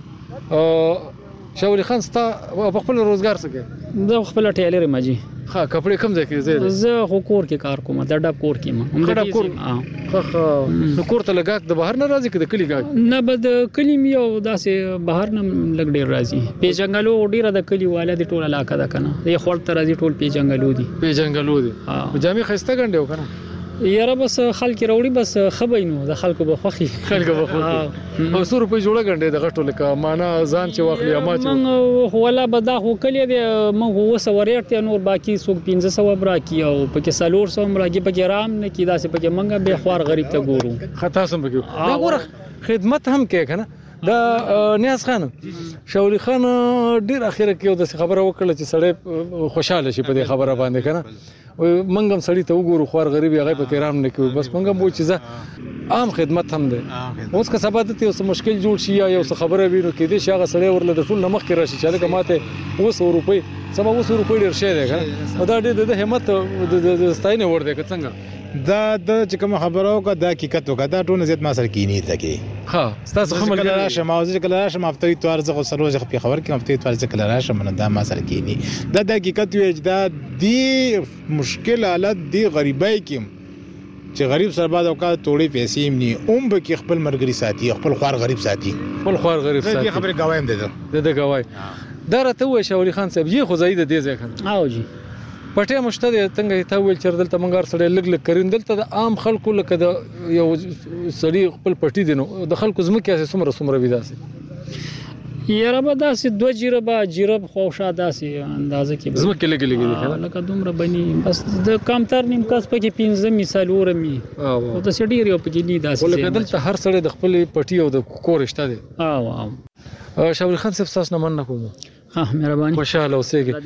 شاولي خان ستا په خپل روزګار څه کوې؟ زه خپله ټیلر یم حاجي. ښه کپړې کوم ځای کې ځای؟ زه خو کور کې کار کوم، د ډب کور کې یم. ډب کور؟ ښه ښه. نو کور ته له ګاهک د بهر نه راځي که د کلي ګاهک؟ نه به د کلي مې او داسې بهر نه لږ ډېر راځي. پیژنګلو ډېره د کلي والا دي، ټول علاقه ده که نه؟ یې خوړ ته راځي ټول پیژنګلو دي. پیژنګلو دي. جامې ښایسته ګنډې و که نه؟ یاره بس خلک راوړي بس ښه به نو د خلکو به خوښي خلکو به خوښي. او څو روپۍ جوړه ګنډې د غټو لکه معنا ځان چې واخلي یا ما چې موږ ولا به دا خو کلي دی، موږ اووه سوه ریټ دی، نور باقي څوک پنځه سوه به راکړي او پکې څلور سوه هم راکړي، پکې رام نه کړي داسې، پکې موږ بې خوار غریب ته ګورو. ښه تاسو هم پکې دا ګوره خدمت هم کوې که نه؟ دا نیاز خان شاولي خان ډېر اخره کې یو داسې خبره وکړله چې سړی خوشحاله شي په دې خبره باندې که نه؟ موږ هم سړي ته وګورو خوار غریب یې هغوی پکې رام نه کوي، بس موږ هم وایو چې زه عام خدمت هم دی. اوس که سبا دلته یو څه مشکل جوړ شي یا یو څه خبره وي نو کېدای شي هغه سړی ورله د ټول نه مخکې راشي چې هلکه ماته اووه سوه روپۍ سبا اووه سوه روپۍ ډېر شی دی که نه؟ او دا ډېر د ده همت د ستاینې وړ دی که څنګه؟ دا د چې کومه خبره وکړه دا حقیقت وکړه، دا ټول زیات ما سره کینی ته کې. ها ستاسو خمل کله راشم او ځکه کله راشم هفته اتوار زه خو سروز په خبر کې هفته اتوار ځکه کله راشم نو دا ما سره کینی. دا د حقیقت وی دا دی مشکل حالت دی غریبای کې چې غریب سره بعد اوقات توړي پیسې مني اوم به کې خپل مرګري ساتي، خپل خوار غریب ساتي، خپل خوار غریب ساتي. خبره گوایم ده ده ده گواي. دا راته وای شاولي خان صاحب یې خو زید دې ځای کنه؟ او جی پټه مشته دی څنګه ته ویل چې دلته مونږ سره لګ لګ کرین دلته د عام خلکو لکه د یو سړي خپل پټي دي نو د خلکو زمکه اسې سمره سمره وي داسې یاره به داسې دوه جیره به جیره خواوشا داسې اندازه کې زمکه لګ لګ دي لکه دومره بني بس د کمتر نیم کس پکې پنځه مثال ورمي او د سړي یو پکې نه داسې ولکه دلته هر سړی د خپل پټي او د کور شته دي. او او شاولي خان صاحب تاسو نه مننه کوم. ها مهرباني خوشاله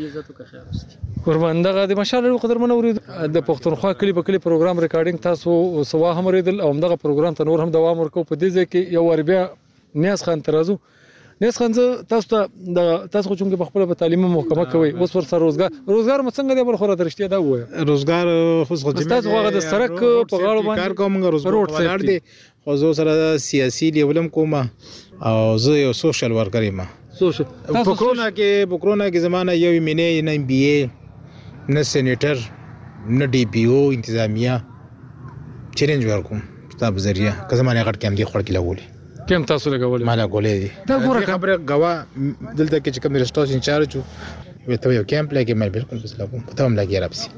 اوسئ. قربان دغه د مشال قدرمن اورید د پښتونخوا کلی په کلی پروګرام ریکارډینګ تاسو سوا هم ریدل او دغه پروګرام ته نور هم دوام ورکو په دې ځکه کې یو ور بیا نیاز خان ترازو نیاز خان تاسو ته د تاسو کوم په خپل په تعلیمي محکمه کوي اوس ور سره روزګار روزګار مڅنګ دی بل خو را درشتي دا وای روزګار خو خو تاسو هغه د سرک په غاړه باندې کار کوم روزګار دی خو زه سره سیاسي لیولم کوم او زه یو سوشل ورکر یم. په کرونا کې په کرونا کې زمانہ یو مینه نه ام بي اي نه سېنیټر نه ډي پي او انتظامیه چیلنج ورکوم تاسو په ذریعہ که زمانه غټ کم دی خړ کې لګولې کم تاسو لګولې مالا ګولې دي دا ګوره خبره غوا دلته کې چې کوم ریسټورانټ انچارج وي ته یو کیمپ لګي مې بالکل بس لګوم ته هم لګي راپسي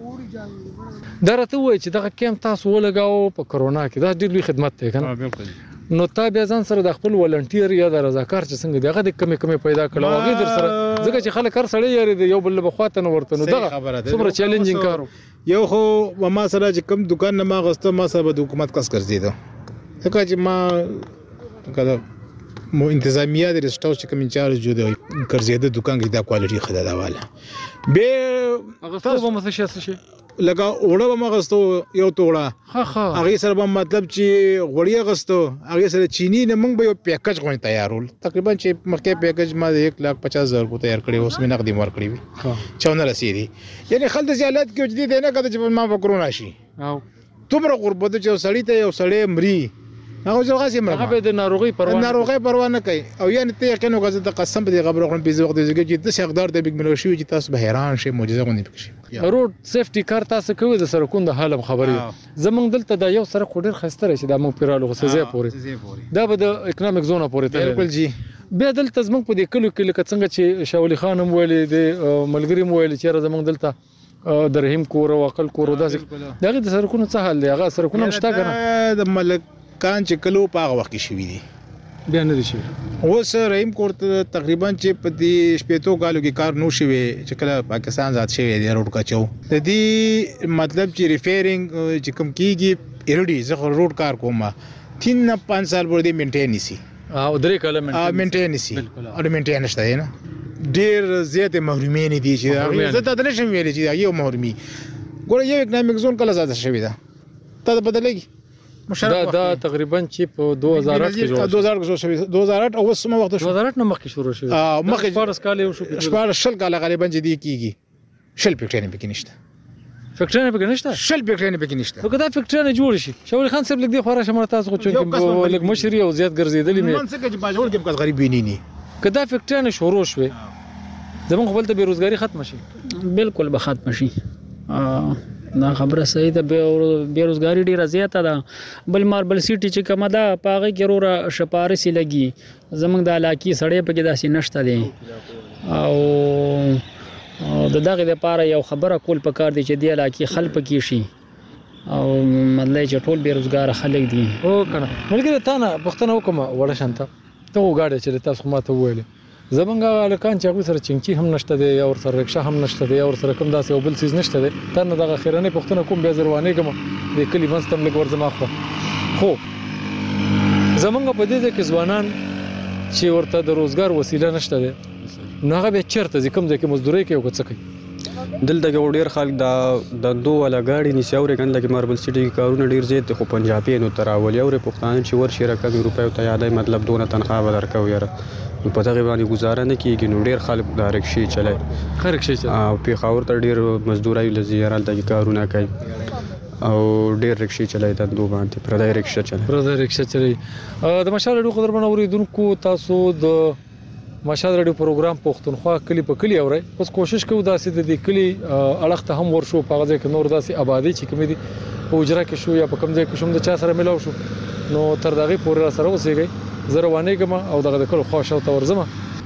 دا راته وای چې دا کیمپ تاسو ولګاو په کرونا کې دا ډېر لوی خدمت دی کنه بالکل نو تا بیا ځان سره د خپل ولنټیر یا د رضاکار چې څنګه دغه د کمی کمی پیدا کړو هغه در سره ځکه چې خلک هر سړی یاري دی یو بل بخواته نه ورته نو دغه څومره چیلنجینګ کارو یو خو ما سره چې کوم دکان نه ما غسته ما سره د حکومت کس ګرځیدو ځکه چې ما کله مو انتظامیه د ریسټورانټ چې کوم انچارج جو دی ګرځیدو دکان کې دا کوالټي خدای دا والا به هغه څه به مڅ شي شي لکه وړه به مغستو یو توړه ها ها هغه سره به مطلب چې غوړی غستو هغه سره چینی نه موږ به یو پیکج غوڼ تیارول تقریبا چې مخکې پیکج ما د یک لاک پچاس هزار کو تیار کړی اوس مې نقدي مور کړی وي چونه رسیدي یعنی خلک زیالات کې جدي دی نه کده چې ما وکړو شي او تومره غربت چې سړی ته یو سړی مري هغه ځل غاسي مړه هغه د ناروغي پروا نه ناروغي پروا نه کوي او یعنی ته یقین وکړه د قسم په خبره غوڼ په وخت دی چې د شغدار د بګ ملوشي چې تاسو به حیران شي معجزه غونډه پکې روډ سیفټي کار تاسو کوي د سرکون د حالم خبري زمونږ دلته دا یو سره خډر خسته راشي د مو پیرالو غسزه پوري دا به د اکونومیک زون پوري ته بالکل جی بیا دلته زمونږ په دې کلو کې لکه څنګه چې شاولي خان هم ویلي د ملګری مو ویلي چې زمونږ دلته د رحیم کور او عقل کور داسې دغه د سرکونو څه حل دی هغه سرکونه مشتا کنه د ملک کان چې کلو په هغه وخت کې شوی دي بیا نه دي شي اوس رحیم کور تقریبا چې په دې شپېتو کالو کې کار نو شوی چې کله پاکستان ځات شوی دی روډ کاچو د دې مطلب چې ریفیرینګ چې کوم کیږي ایرډي زه روډ کار کوم تین نه پنځه سال ورته مینټین نسی او درې کاله مینټین نسی او مینټین نشته نه ډیر زیاته محرومین دي چې زه ته نشم ویل چې یو محرومي ګوره یو اکونومیک زون کله زاده شوی دا ته بدلېږي دا دا تقریبا چې په دوه هزار آټ کې جوړ دوه هزار کې شوی دوه هزار آټ او سم وخت دوه هزار آټ نه مخکې شروع شوی ا مخکې شپږ کال یو شو شپږ شل کال غالبا چې دی کیږي شل پکټنه پکې نشته فکټرونه پکې نشته شل پکټنه پکې نشته نو کدا فکټرونه جوړ شي شاول خان صاحب لګ دی خورا شمه تاسو خو چې لګ مشري او زیات ګرځیدلې مې من څه کې باجوړ کې کس غریب نه ني کدا فکټرونه شروع شوي زمون خپل ته بیروزګاری ختم شي بالکل به ختم شي دا خبره صحیح ده بیروزګاری ډیره زیاته ده بل ماربل سیټي چې کومه ده پاغه کې وروره شپارسي لګي زمونږ د علاقې سړې پکې داسې نشته دي او د دغه لپاره یو خبره کول پکار دي چې د علاقې خلک پکې شي او مطلب چې ټول بیروزګار خلک دي او کنه ملګری تا نه پښتنه وکم وړه شانته ته وګاډه چې تاسو ماته وویل زمونږ الکان چې هغه سره چنچي هم نشته دی او سره رکشا هم نشته دی او سره کوم داسې او بل سیز نشته دی تنه دغه خیرانه پښتنه کوم بیا زروانه کوم د کلی منستم لګ ورزما خو خو زمونږ په دې کې ځوانان چې ورته د روزګار وسیله نشته دی نو هغه به چیرته ځکم ځکه مزدوري کوي او څه کوي دلته کې ډیر خلک د د دوه ولا غاډي نسی اوري کنه لکه ماربل سیټي کارونه ډیر زیات خو پنجابي نو تراولي او پښتانه چې ورشي رقم روپیو ته یادای مطلب دونه تنخواه ورکو یاره په دغه باندې گزاره نه کیږي نو ډیر خلک د رکشي چلای رکشي چلای او په خاور ته ډیر مزدوري لزیرال د کارونه کوي او ډیر رکشي چلای د دوه باندې پردای رکشا چلای پردای رکشا چلای د مشال ډو قدر باندې اوریدونکو تاسو د مشال ډو پروګرام پښتونخوا کلی په کلی اوري اوس کوشش کوو داسې د کلی اړخ ته هم ورشو په غځه کې نور داسې آبادی چې کوم دي په اجرا کې شو یا په کوم ځای کې شوم د چا سره ملاو شو نو تر دغه پورې سره وسیږي زروانه کوم او دغه د کلو خوښ او تورزمه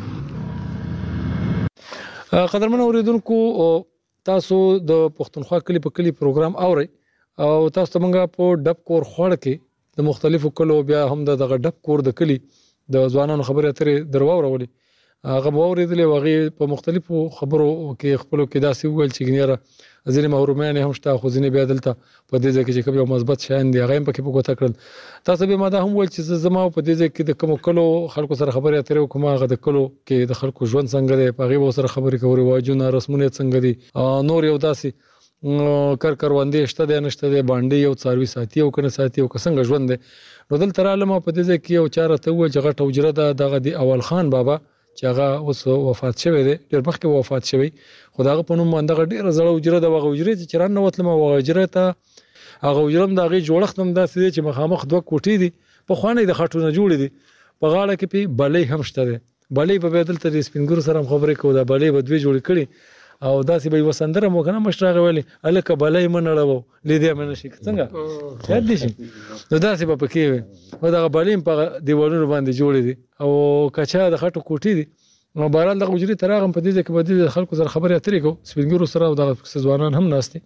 قدرمن اوریدونکو تاسو د پښتونخوا کلی په کلی پروګرام اوري او تاسو څنګه په ډب کور خوړ کې د مختلفو کلو بیا هم دغه ډب کور د کلی د ځوانانو خبرې اترې درو اورولي هغه اوریدلې وغه په مختلفو خبرو کې خپل کې داسې ویل چې ګنيره ځینې محرومانه هم شته خو ځینې بیا دلته په دې ځکه چې کوم یو مثبت شان دی هغه هم پکې په کوته کړل تاسو به ما دا هم ول چې زما په دې ځکه د کوم کلو خلکو سره خبرې اترې کوم هغه د کلو کې د خلکو ژوند څنګه دی په هغه سره خبرې کوي واجونه رسمونه څنګه دي نور یو داسې کر کروندې شته د نشته د باندې یو څاروي ساتي او کنه ساتي او څنګه ژوند دی نو دلته را لمه په دې ځکه یو چاره ته و چې غټ اوجره دغه دی اول خان بابا چې هغه اوس وفات شوی دی ډېر مخکې وفات شوی خدای په نوم باندې ډېر زړه وجره د وغه وجره چې چرانه وتلمه وغه وجره ته هغه وجرم د غي جوړښت هم داسې چې مخامخ دوه کوټې دي په خوانې د خټونه جوړې دي په غاړه کې په بلې هم شته دي بلې په بدل ته سپینګور سره خبرې کوو دا بلې بدوي جوړ کړي او داسې به یو سندره مو کنه مشراغه ویلي الکه بلای منړو لیدې مې نشي څنګه یاد دي شي نو داسې به پکې وي او دا بلیم په دیوالونو باندې جوړې دي او کچا د خټو کوټې دي نو بهرحال دغه حجرې تراغم په دې کې به د خلکو سره خبرې اترې کوو سپینګرو سره او دغه ځوانان هم ناست دي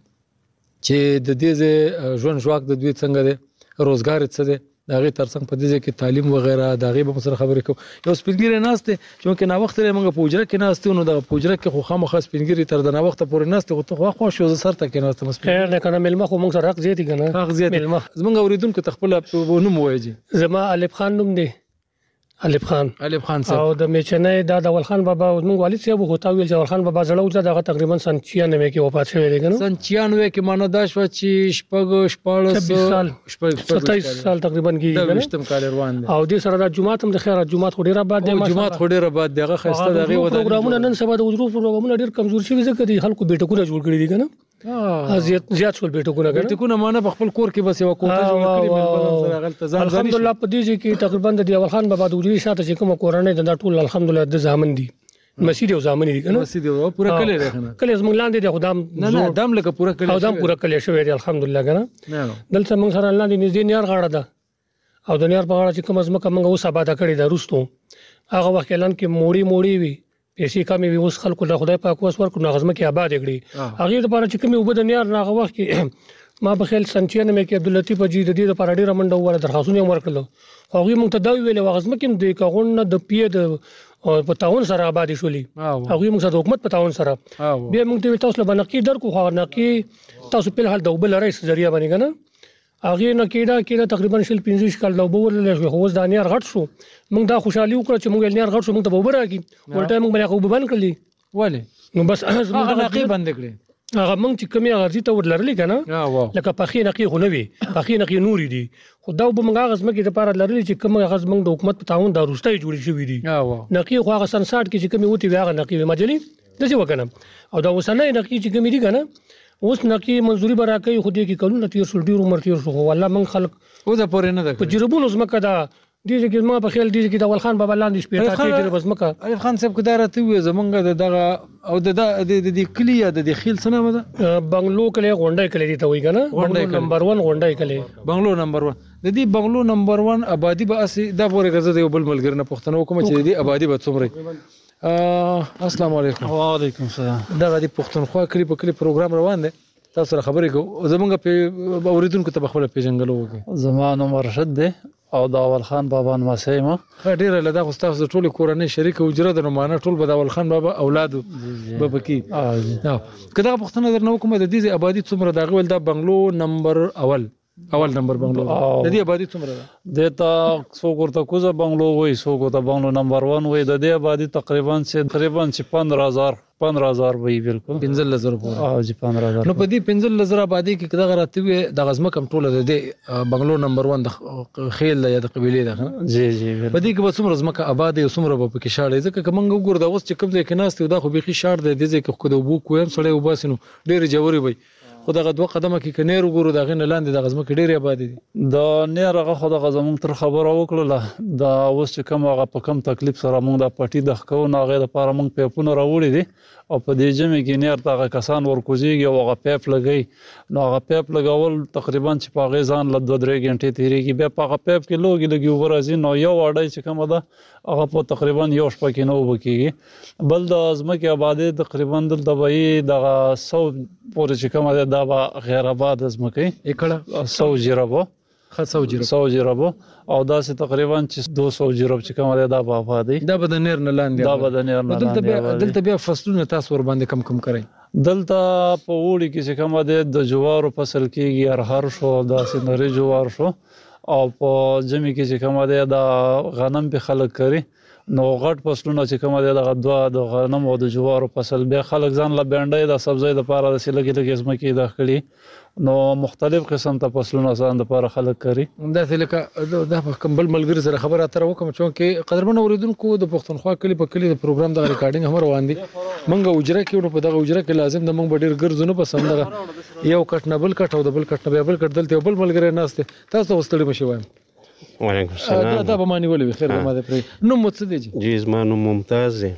چې د دې ژوند ژواک د دوی څنګه دی روزګار څه دی د هغې ترڅنګ په دې کې تعلیم وغیره د هغې به سره خبرې کوو یو سپینګیری ناست دی چونکې ناوخته دی موږ په حجره کې ناست یو نو دغه په حجره کې خو خامخا سپینګیري تر د ناوخته پورې ناست خو ته خوا شو زه سر ته کېناستم خیر نه کنه مېلمه خو موږ سره حق زیاتي کنه حق زیاتي زمونږ اورېدونکو ته خپل نوم ووایي زما الف خان نوم دی الف خان الف خان صاحب او د میچنې د اول خان بابا موږ والد صاحب هوتا ویل چې اول خان بابا زړه وځه دغه تقریبا سن چھیانوے کې وفات شوی دی کنه سن چھیانوے کې مانو دا شو چې شپږ شپاړس چھبیس سال ستایس سال تقریبا کې د وشتم کال روان دي او د سره د جمعه هم د خیره جمعه خو ډیره بعد دی جمعه خو ډیره بعد دغه خسته دغه ودانې پروګرامونه نن سبا د وزرو پروګرامونه ډیر کمزور شوي ځکه د خلکو بیٹکونه جوړ کړی دي کنه زیات زیات ټول بیٹکونه کنه بیٹکونه مانه په خپل کور کې بس یو کوټه جوړ کړی بل سره غلط ځان الحمدلله په دې کې تقریبا د اول خان بابا د وزري شاته چې کوم کورانه د ټول الحمدلله د زامن دي مسجد او زامن دي کنه مسجد او پورا کله دی کنه کله زمونږ لاندې د خدام نه نه دام لکه پورا کله او دام پورا کله شوی دی الحمدلله کنه دلته موږ سره لاندې نږدې نیار غاړه ده او د نیار په غاړه چې کوم ځمکه موږ اوس آباد کړې ده روستو هغه وخت اعلان کې موړي موړي وي پیسې کمې وي اوس خلکو د خدای پاک اوس ورکو نه غزمه کې آباد کړي هغه لپاره چې کومې وبد نیار نه هغه وخت کې ما په خیال سنچینه مې کې عبداللطیف جی د دې لپاره ډیره منډه وره درخواستونه ورکړل هغه مونږ ته دا ویل غزمه کې د کاغون د پیه د په تاون سره آباد شولې هغه موږ سره حکومت په تاون سره بیا موږ ته تاسو له بنقي درکو خو نقي تاسو په حال د وبل رئیس ذریعہ باندې کنه هغه نه کېدا کېدا تقریبا شل پنځه کال د وبول له خو د انیار غټ شو موږ دا خوشحالي وکړه چې موږ انیار غټ شو موږ ته وبره کی ولټه موږ باندې خو بند کړلی ولی نو بس هغه نقي بند کړی هغه موږ چې کمی غرضی ته ورلرلی کنه لکه پخې نقي خو نه وي پخې نقي نوري دي خو دا به موږ غزمه کې لپاره لرلی چې کوم غز موږ د حکومت په تعاون دا روستای جوړ شوی دي نقي خو هغه سن ساټ کې چې کمی وتی هغه نقي مجلي دغه وکنه او دا وسنه نقي چې کمی دي کنه اوس نقي منزوري برا کوي خو دې کې کلونه تیر شو ډیر عمر تیر شو والله من خلق او دا پورې نه ده په جربونو زمکه دا دې کې ما په خیال دې کې د اول خان بابا لاندې شپې ته دې بزمکه الف خان صاحب کدار ته وي زمونږ دغه او د د کلیه د خیل سنه ده بنگلو کله غونډای کله دي ته وي کنه بنگلو نمبر واحد غونډای کله بنگلو نمبر واحد د دې بنگلو نمبر واحد آبادی به اسی دا پورې غزه دی بل ملګر نه پښتنو کوم چې دې آبادی به څومره السلام علیکم وعلیکم السلام دغه د پښتونخوا کلی په کلی پروګرام روان دی تاسو سره خبرې کوو زمونږ په اوریدونکو ته خپل پیژنګلو وکړي زما نوم رشد دی او د اول خان بابا نمسه ما ډیر له دا خو تاسو ټول کورنۍ شریک وجره د نمانه ټول به د اول خان بابا اولاد به پکې اه کدا پښتنه درنو کومه د دې آبادی څومره دا غول د بنگلو نمبر اول اول نمبر بنگلو د دې آبادی څومره ده د تا څو ورته کوزه بنگلو وای څو ورته بنگلو نمبر واحد وای د دې آبادی تقریبا چې تقریبا چې پندرہ هزار پندرہ هزار وای بالکل پنځل لزر په او جی پندرہ هزار نو په دې پنځل لزر آبادی کې کدا غراته وي د غزمه کم ټوله د دې بنگلو نمبر واحد د خیل یا د قبيله ده جی جی په دې کې به څومره زمکه آباد یو څومره په کې شاړې ځکه کومنګ وګور د اوس چې کوم ځای کې ناست دا خو بيخي شاړ دی د دې کې خو د وبو کوم سړی وباسینو ډېر جوړي وي خو دغه دوه قدمه کې کنير وګورو دغه نه لاندې د غزمه کې ډېر آباد دي د نیرغه خو د غزمون تر خبره وکړه دا اوس چې کوم هغه په کم تکلیف سره موږ د پټي د خکو نه غیر لپاره موږ پیپونه راوړي دي او په دې جمع کې نیر دغه کسان ورکوزيږي او هغه پیپ لګي نو هغه پیپ لګول تقریبا چې په غیزان ل دوه درې غنټې تیریږي بیا په هغه پیپ کې لوګي لګي ورازي نو یو اړای چې کوم ده هغه په تقریبا یو شپه کې نو وکیږي بل د ازمکه آبادی تقریبا د دبي دغه سو پورې چې کوم ده دا غیر آباد ازمکه اکړه سو جربو خاصو جرب سو جربو او دا سه تقریبا چې دو سو جرب چې کوم ده دا په آبادی دا به د نیر نه لاندې دا به د نیر نه لاندې دلته بیا فصلونه تاسو ور باندې کم کم کوي دلته په وړي کې چې کوم ده د جوارو فصل کېږي هر شو دا سينري جوار شو او په جمع کې چې کوم ده د غنم په خلک کوي نو غټ فصلونه چې کوم ده د غدوا د غنم او د جوارو فصل به خلک ځان لا بنډای د سبزی د پاره د سلګي د قسمه کې داخلي نو مختلف قسم ته فصلونه ځان د پاره خلک کوي دا لکه دا په کمبل ملګری سره خبره اتره وکم چې قدرمن اوریدونکو د پښتونخوا کلی په کلی د پروګرام د ریکارډینګ هم روان دي منګه اجره کې په دغه اجره کې لازم د منګ ډیر ګرځونه پسند ده یو کټ نه بل کټ او د بل کټ نه بل کټ دلته بل ملګری نهسته تاسو وستړي مشي وایم وعلیکم السلام دا به معنی ولې خیر به ما ده پرې نو مڅ دي جی زما نوم ممتاز دی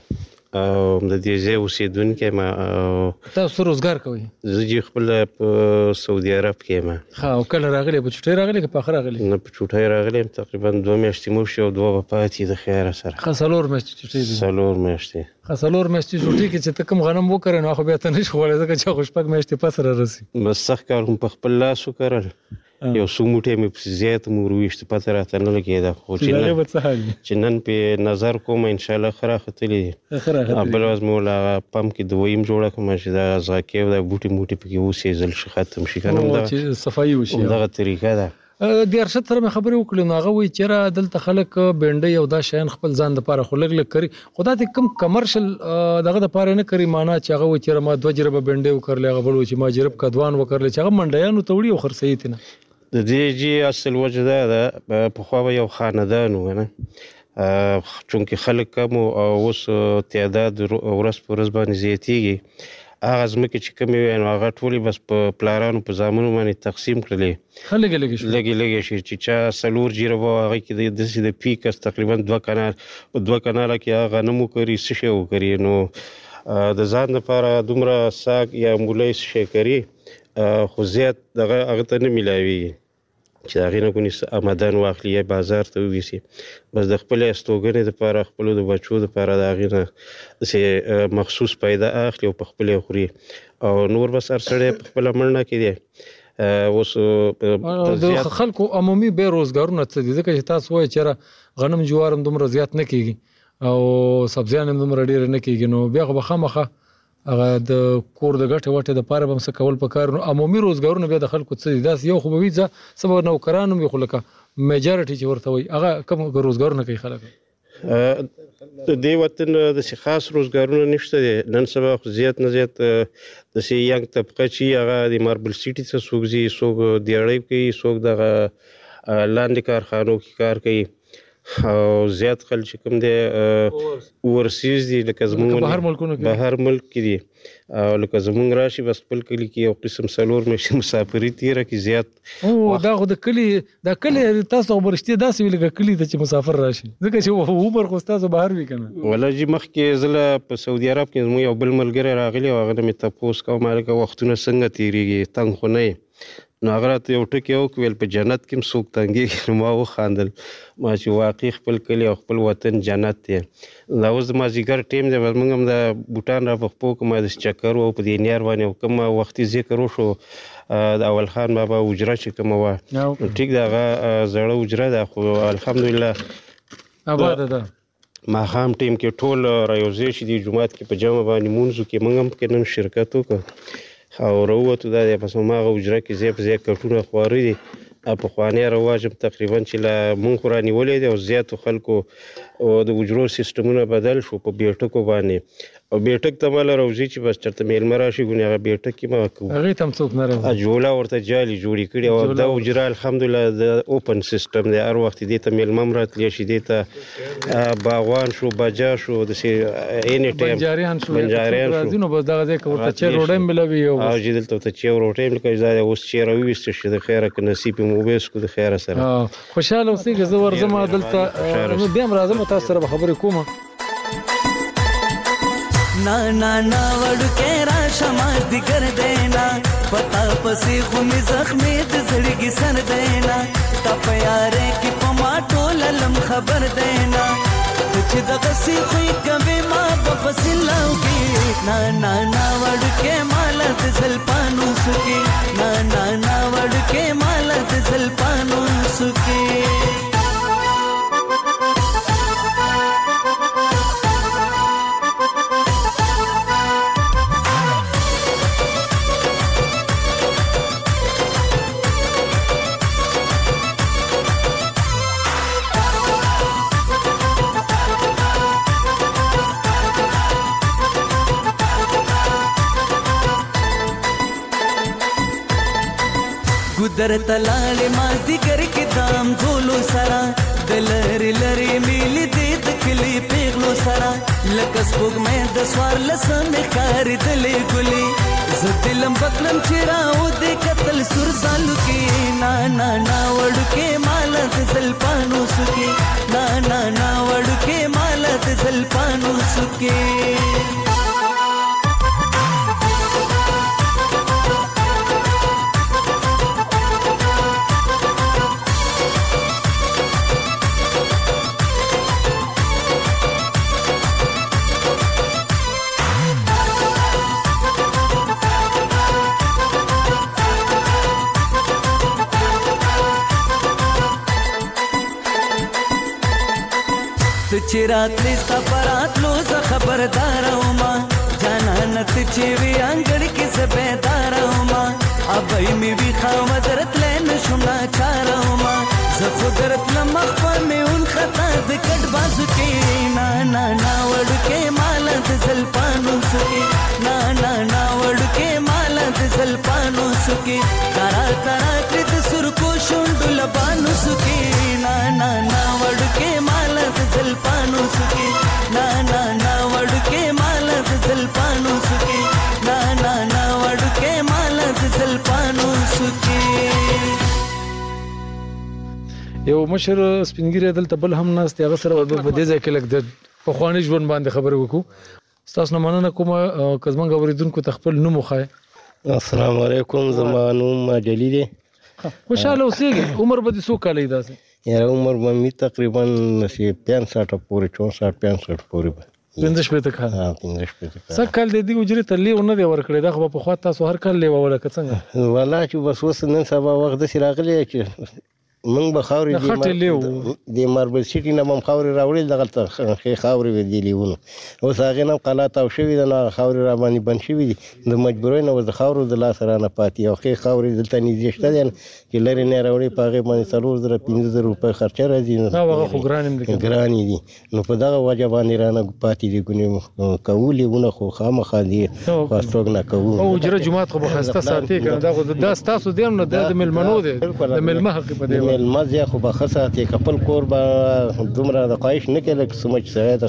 او د دې ځای اوسېدونکی ما. تاسو روزګار کوئ؟ زه چې خپل په سعودي عرب کې یم. ښه، او کله راغلی؟ په چوټۍ راغلی که په اخر راغلی؟ نه، په چوټۍ راغلی یم. تقریبا دوه میاشتې مو شي او دوه به پاتې د خیره سره. ښه، څلور میاشتې چوټۍ دي؟ څلور میاشتې. ښه، څلور میاشتې چوټۍ کې چې ته کوم غنم وکرې نو خو بیا ته نه شي خوړلی، ځکه چې هغه شپږ میاشتې پس رارسي. بس سخت کار هم په خپل لاس وکرل. یو څو موټی مې پسې زیات مو ور وویشت، پته راته نه لګېده. خو چې نن پې نظر کوم انشاءالله ښه راختلي دي. بله ورځ مې ول هغه پمپ کې دویم جوړه کړم چې دا غذاکي او دا بوټي موټي پکې وسېزل شي، ختم شي که نه. چې صفایي وشي. همدغه طریقه ده. د ارشد سره مې خبرې وکړې نو هغه وایي چېرې دلته خلک بینډۍ او دا شیان خپل ځان دپاره خو لږ لږ کري، خو دا د کوم کمرشل دغه دپاره نه کري. معنا چې هغه وایي چېرې ما دوه جربه بینډۍ وکرلې، هغه بل وایي چې ما جرب کدوان وکرلې، چې هغه منډیانو ته وړي او خرڅوي ترې نه. د دې جي اصل وجه دا ده، پخوا به یو خاندان و نه، چونکې خلک کم او اوس تعداد ورځ په ورځ باندې زیاتېږي. هغه ځمکې چې کمې وي نو هغه ټولې بس په پلارانو په زامنو باندې تقسیم کړلې. ښه لږې لږې شي لږې لږې شي چې چا څلور جیره وه هغې کې داسې د پیکس تقریبا دوه کنال په دوه کناله کې هغه غنم وکري، څه شی وکري. نو د ځان دپاره دومره ساګ یا مولی څه شی کري خو زیات دغه هغه ته نه میلاویږي چې د هغې نه کونې آمدن واخلي یا بازار ته وویسي. بس د خپلې استوګنې دپاره، خپلو د بچو دپاره د هغې نه داسې مخصوص پیدا اخلي او په خپلې خوري. او نور بس هر سړی په خپله مړنه کې دی. اوس د خلکو عمومي بې روزګارونه څه دي؟ ځکه چې تاسو وایئ چېرې غنم جوار هم دومره زیات نه کېږي او سبزیان هم دومره ډېره نه کېږي، نو بیا خو به خامخا هغه د کور د ګټې وټې دپاره به هم څه کول پکار. نو عمومي روزګارونه بیا د خلکو څه دي؟ داسې یو خو به وي ځه څه به نوکران هم وي، خو لکه میجارټي چې ورته وایي هغه کوم روزګارونه کوي خلک؟ د دې وطن داسې خاص روزګارونه نشته دی. نن سبا خو زیات نه زیات داسې ینګ طبقه چې هغه د ماربل سیټي ته څوک ځي، څوک دیاړۍ کوي، څوک دغه لاندې کارخانو کې کار کوي، او زیات خلک چې کوم دی اورسیز دي، لکه زمونږ بهر ملک کې دي. او لکه زمونږ راشي بس خپل کلي کې یو قسم څلور میاشتې مسافري تېره کړي زیات. او دا خو د کلي دا کلي تاسو خو به رښتیا داسې وي لکه کلي ته چې مسافر راشي، ځکه چې عمر خو ستاسو بهر وي که نه؟ والله جي مخکې زه په سعودي عرب کې زموږ یو بل ملګری راغلی او هغه نه مې تپوس کوم هلکه وختونه څنګه تېرېږي، تنګ خو نه یې؟ نو هغه راته یو ټکي وکویل په جنت کې هم څوک تنګېږي. نو ما وخاندل، ما چې واقعي خپل کلي او خپل وطن جنت دی. دا اوس د مازدیګر ټیم دی، موږ هم د بوټان را په خپو کې ما داسې چکر و په دې نیار باندې او کوم وختي ذکر وشو د اول خان بابا حجره چې کومه وه، ټیک د هغه زړه حجره ده، خو الحمدلله آباده ده. ماښام ټیم کې ټول رایوځای شي دي جومات کې په جمع باندې مونځو کې موږ هم پکې نن شرکت وکړو او راووتو. دا دی بس هماغه حجره کې ځای په ځای کټونه خواره دي. پخوانی رواج هم تقریبا چې له مونږ خو رانیولی دی او زیاتو خلکو د حجرو سیسټمونه بدل شو په بیټکو باندې. او بیټک ته ماله راوځي چې بس چېرته میلمه راشي ګونې هغه بیټک کې مه کوو، هغې ته هم څوک نه راځي. جوله ورته جالي جوړې کړي او دا حجره الحمدلله د اوپن سیسټم دی. هر وخت دې ته میلمه هم راتلی شي، دې ته باغوان شو، بجا شو، داسې ایني ټایم بنجاریان شو راځي نو بس دغه ځای کې ورته چای ډوډۍ هم ملوي. او چې دلته ورته چای روټۍ هم لکه دا اوس چای راوویسته شي د خیره که نصیب یې مو وبیس کړو د خیره سره. خوشحاله اوسېږه. زه ورځم دلته بیا هم راځم تاسو سره به خبرې کوم. ना ना ना वड़के राशमा दिगर देना पता पसी खुमी जख्मी दजड़गी सर देना तप यारे की पमा टोललम खबर देना कुछ दगसी खुई कभी माँ बपसिलाऊगी. ना ना ना वड़के माला दजल पानू सुकी, ना ना ना वड़के माला दजल पानू सुकी. गुदर तलाले माज़दीगर के दाम झोलो सरा د لری لری میل دې د کلی پیغلو سره لکه سپوږمۍ د سوار لسمې ښکارېدلې ګلې زه دلم بکلم چې راو دې کتل سور زالو کې نا نا نا وړوکې ماله د زلفانو سکې نا نا نا وړوکې ماله د زلفانو سکې چې راتلې ستا په راتلو زه خبرداره وما جانانه ته چې وي انګړ کې زه بیداره وما ابۍ مې وي خامه درتلی نه شوم ناچاره وما زه خو درتلم مخ په مې ونښته د کټ بازو کې نا نا نا وړوکې ماله د زلفانو سکې نا نا نا وړوکې ماله د زلفانو سکې تارا تارا کړې د سرکو شونډو لبانو سکې نا نا نا وړوکې ماله د زلفانو سکې نا نا نا وړوکې ماله د زلفانو سکې نا نا نا وړوکې ماله د زلفانو سکې یو مشر سپینګری دلته بل هم ناست هغه سره په دې ځای کې لګ د پخوانی ژوند باندې خبرې وکړو تاسو نه مننه کوم که زمونږ اوریدونکو ته خپل نوم وښایه السلام علیکم زما نوم جلی دی خوشاله اوسېږئ عمر به دې څو کاله وي داسې یاره عمر به مې تقریبا پنځه پورې چونسټ پنځه پورې به پنځه شپېته کال ها پنځه شپېته کال سږ کال د دې اجرې ته لیو نه دی ورکړی دا خو به پخوا تاسو هر کال لیوه ولکه څنګه والله چې بس اوس نن سبا وخت داسې راغلی چې موږ به خاورې د ماربل سیټي نه به هم خاورې راوړې دغلته ښې خاورې وې دې لیونو اوس هغې نه هم قلا تاو شوي ده نو هغه خاورې را باندې بند شوي دي د مجبورۍ نه اوس د خاورو د لاسه رانه پاتې او ښې خاورې دلته نږدې شته دی چې لرې نه یې راوړې په هغې باندې څلور زره پنځه زره روپۍ خرچه راځي هغه خو ګرانې دي نو په دغه وجه باندې رانه پاتې دي ګونې کوو لیونه خو خامخا دي خو استوګ نه کوو او اجره جومات خو به ښایسته ساتي که نه دا خو دا ستاسو دی هم نه دا د مېلمنو دی د مېلمه حق په دی مېلمه ځای خو به ښه ساتي که خپل کور به دومره د خواهش نه کوي لکه څومره چې سړی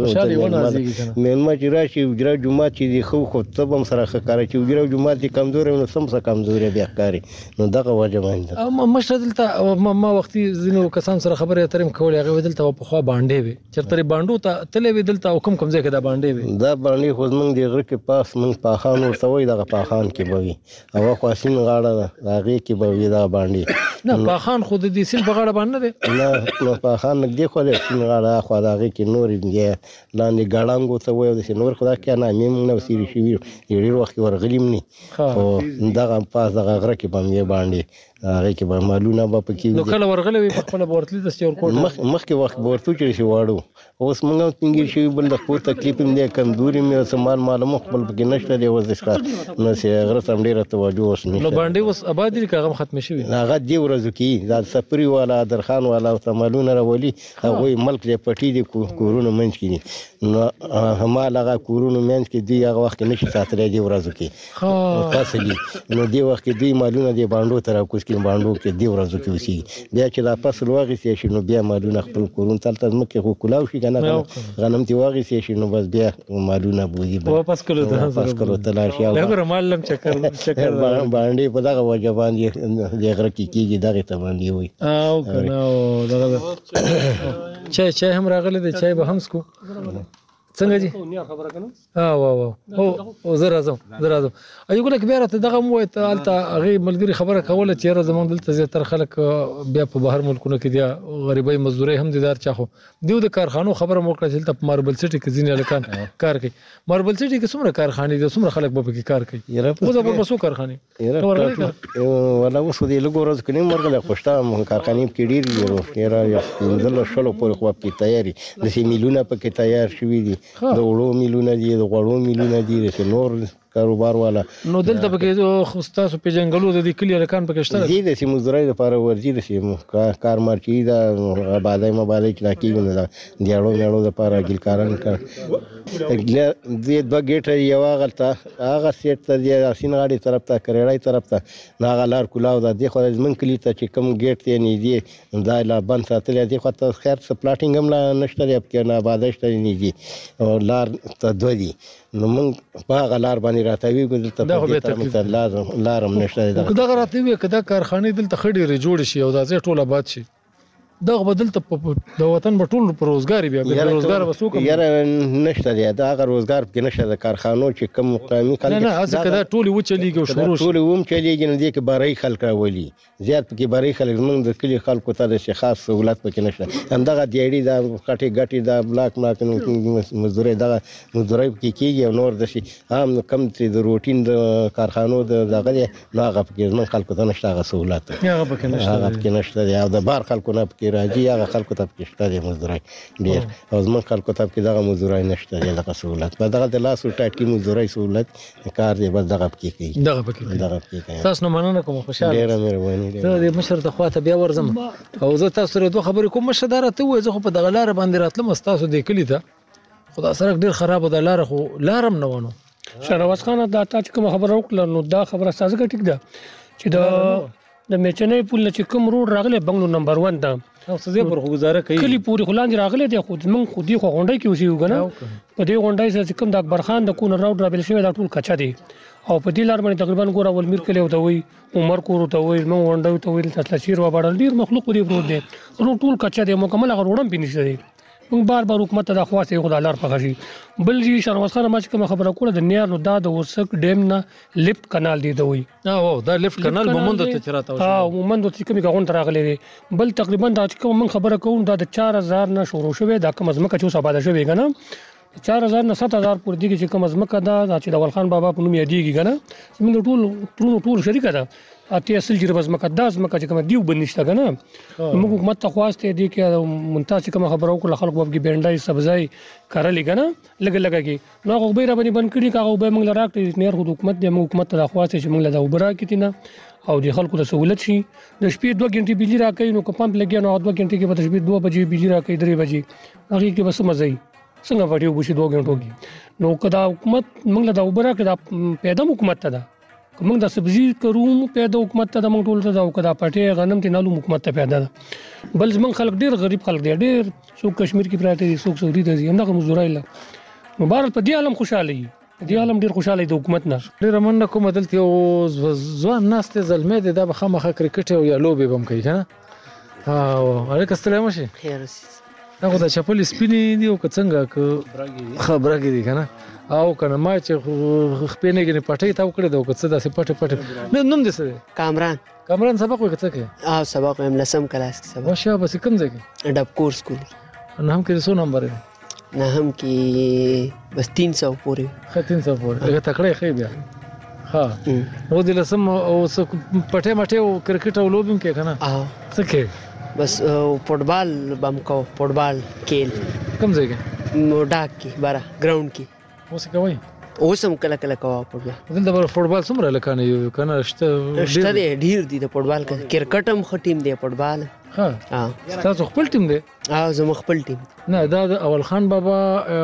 ته مېلمه چې راشي اجره جومات چې دي ښه خو ته به هم سره ښه ښکاره چې اجره جومات دې کمزوری نو څه څه کمزوری بیا ښکاري نو دغه وجه باندې مشره دلته ما وختي ځینو کسان سره خبرې اترې م کولې هغې وې دلته به پخوا بانډې وې چېرته بانډو ته تللی وې دلته او کوم کوم ځای کې دا بانډې وې دا بانډې خو زموږ د غره کې پاس موږ پاخان ورته وایي دغه پاخان کې به وي هغه خوا سیند غاړه ده د هغې کې به وي دغه بانډې نه پاخان خو د دې سیند په غاړه باندې نه دی نه نو پاخان نږدې خو دی سیند غاړه خوا د هغې کې نورې لاندې ګړنګ ورته وایي او داسې نور خو دا کیا نامې موږ نه وسیرې شوي ډېر وخت کې ورغلي هم نه خو دغه پاس دغه غره کې به هم یې بانډې هغې کې به مالونه به پکې نو کله ورغلی وي په خپله به ورتلي د سیورکوټ مخکې وخت به ورته چې شي واړو اوس موږ هم سپین ګیر شوي بل د خپل تکلیف هم دی کمزوري مې څه مال مال هم خپل پکې نشته دی اوس ښکار نو چې غره ته هم ډېره توجه اوس نشته نو بانډې اوس اباد دي که هغه هم ختمې شوي هغه دې ورځو کې دا سفري والا درخان والا ورته مالونه راولي هغوی ملک دی پټي دي کورونو منځ کې دي نو همالغه کورونو منځ کې دوی هغه وخت کې نشي ساتلی دې ورځو کې فصل دي نو دې وخت کې دوی مالونه دې بانډو ته راکوز کړي بانډو کې دې ورځو کې اوسېږي بیا چې دا فصل واخیستی شي نو بیا مالونه خپل کورونو ته هلته ځمکې خو کلاو شي که نه غنم دې واخیستی شي نو بس بیا مالونه بوځي واپس کلو ته واپس کلو ته لاړ شي هغه مال لم چکر بانډې په دغه وجه باندې دې غره کې کېږي دغې ته باندې وایي او که نه او دغه چای چای هم راغلی دی چای به هم څکو څنګه جی ها وا وا او زه راځم زه راځم ایوب ګله بیا راته دغه مو ته هلته هغې ملګري خبره کوله چې یاره زموږ دلته زیاتره خلک بیا په بهر ملکونو کې دي غریبۍ مزدورۍ هم دي دار چا خو دیو د کارخانو خبره مو وکړه چې دلته په ماربل سټي کې ځینې هلکان کار کوي ماربل سټي کې څومره کارخانې دي څومره خلک به پکې کار کوي اوس به په څو کارخانې ولا اوس دې لږ ورځو کې نه ورغلی خو شته کارخانې پکې ډېرې دي ډېره پنځلس شلو پورې خو پکې تیاري داسې میلونه پکې تیار شوي دي د وړو میلونه دي د غوړو میلونه دي داسې نور کاروبار والا نو دلته پکې خو تاسو په جنگلو د دې کلی الکان پکې شته دي د سیمزورای لپاره ورځي د سیم کار مارچی دا آبادای مبادای کې راکېږي نه دیاړو میاړو لپاره ګلکاران کار دې دوه ګیټ یو غلطه هغه سیټ ته د سین غاړي طرف ته کریړای طرف ته ناغلار کولاو د دې خو من کلی ته چې کوم ګیټ ته نه دی دا لا بند ساتل دي خو ته خیر څه پلاټینګ هم لا نشته دی کې نه آبادای شته نه دي او لار ته دوه دي نو موږ په هغه لار باندې راتوي ګل ته لازم لارم نشته دا دا راتوي کدا کارخانه دلته خډيره جوړ شي او دا ځای ټوله باد شي دغه بدل ته د وطن په ټول پر روزګاری بیا د روزګار وسوک یاره نشته دی دا هغه روزګار کې نشته د کارخانو چې کم مقامي خلک نه نه ځکه دا ټول و چلیږي او شروع ټول ووم چلیږي نو دې کې باري خلک راولي زیات پکې باري خلک موږ د کلی خلکو ته د خاص سہولت پکې نشته هم دغه دیړي دا کټي ګټي دا بلاک ملاک مزدوري دغه مزدوري کې کېږي او نور د شي هم کم چې د روټین د کارخانو د دغه نو هغه پکې موږ خلکو ته نشته هغه سہولت هغه پکې نشته هغه پکې نشته دی او د بار خلکو نه پکې راځي هغه خلکو ته پکې شته دی مزدوري ډیر او زموږ خلکو ته پکې دغه مزدوري نشته دی دغه سہولت په دغه د لاس ټاټ کې مزدوري سہولت کار دی بس دغه پکې کوي دغه پکې دغه پکې کوي تاسو نه مننه کوم خوشاله ډیر مهرباني ته د مشر ته خواته بیا ورزم او زه تاسو سره دوه خبرې کوم مشدار ته وای زه خو په دغه لار باندې راتلم تاسو د کلی ته خدا سره ډیر خراب د لار خو لارم نه ونه شهنواز خان دا تاسو کوم خبر وکړه نو دا خبره سازه ټیک ده چې دا د میچنې پول چې کوم روډ راغله بنگلور نمبر واحد دا او څه پر گزاره کوي کلی پوری خلان راغله د خود من خودي خو غونډه کې اوسې وګنه په دې غونډه سره کوم د اکبر خان د کون راوډ رابل شوی دا ټول کچا دي او په دې لار باندې تقریبا ګور اول میر کلی او ته وي عمر کور ته وي نو غونډه ته وي تاسو شیر و باندې ډیر مخلوق دی ورو دي نو ټول کچا دي مکمل غوړم پینځه دي موږ بار بار حکومت ته د خواصې خدای لار پخشي بل جی شهنواز خان ما چې کوم خبره کوله د نیار نو دا د ورسک ډیم نه لیفت کانال دی دوی او دا لیفت کانال مومند ته چرته ها مومند ته کومي غون تر راغلي دي بل تقریبا دا چې کوم من خبره کوم دا د چار هزار نه شروع شوه دا کوم ازمکه چې سبا شوه کنه چار هزار نه سات هزار پور دي چې کوم ازمکه دا چې د ولخان بابا په نوم یادېږي کنه موږ ټول ټول ټول شریک ده اته اصل جره بس مکه داس مکه چې کوم دیو بنشته کنه موږ حکومت ته خواسته دي کې ممتاز کوم خبرو کو خلک وبګي بینډای سبزای کارلې کنه لګ لګ کې نو خو به را باندې بند کړي کاغه به موږ راکټي نیر حکومت د حکومت ته خواسته چې موږ له دا وبرا کتنه او د خلکو ته سہولت شي د شپې دوه غنټې بجلی راکې نو کوم پمپ لګي نو دوه غنټې کې به شپې دوه بجې بجلی راکې درې بجې هغه کې بس مزه څنګه وړي وبشي دوه غنټو کې نو کدا حکومت موږ له دا وبرا کې پیدا حکومت ته موږ د سبزی کوم پیدا حکومت ته د موږ ټول ته دا کدا پټه غنم ته نالو حکومت ته پیدا ده بل زمون خلک ډیر غریب خلک دي ډیر څوک کشمیر کې پراته دي څوک سعودي ته دي همدغه مزدورای له مبارک په دې عالم خوشاله دي دې عالم ډیر خوشاله دي حکومت نه ډیر مننه کوم دلته او ځوان ناس ته زلمه دي د بخمه کرکټ او یا لوبي بم کوي کنه او اړه کستلای مشي خیر هغه د چپل سپینې دی او څنګه ک خبرګی دي کنه او کنه ما چې خپینه کې پټي تا وکړه دا وکړه د سپټ پټ نه نوم دې څه کامران کامران سبق وکړه کې اه سبق هم لسم کلاس کې سبق واشه بس کوم ځای کې ډب کورس سکول نه هم کې څو نمبر نه هم کې بس تین سو پورې خه تین سو پورې هغه تکړه خې بیا ها نو دې لسم او پټه مټه او کرکټ او لوبم کې کنه اه څه کې بس فوټبال بم کو فوټبال کېل کوم ځای کې نو ډاک کې بارا ګراوند کې اوس کوي اوس هم کله کله کوه فوټبال دلته بر فوټبال څومره لکانه یو کنه شته شته ډیر دي د فوټبال کې کرکټ هم ختم دی فوټبال ها ها تاسو خپل ټیم دی اه زمو خپل ټیم نه دا د اول خان بابا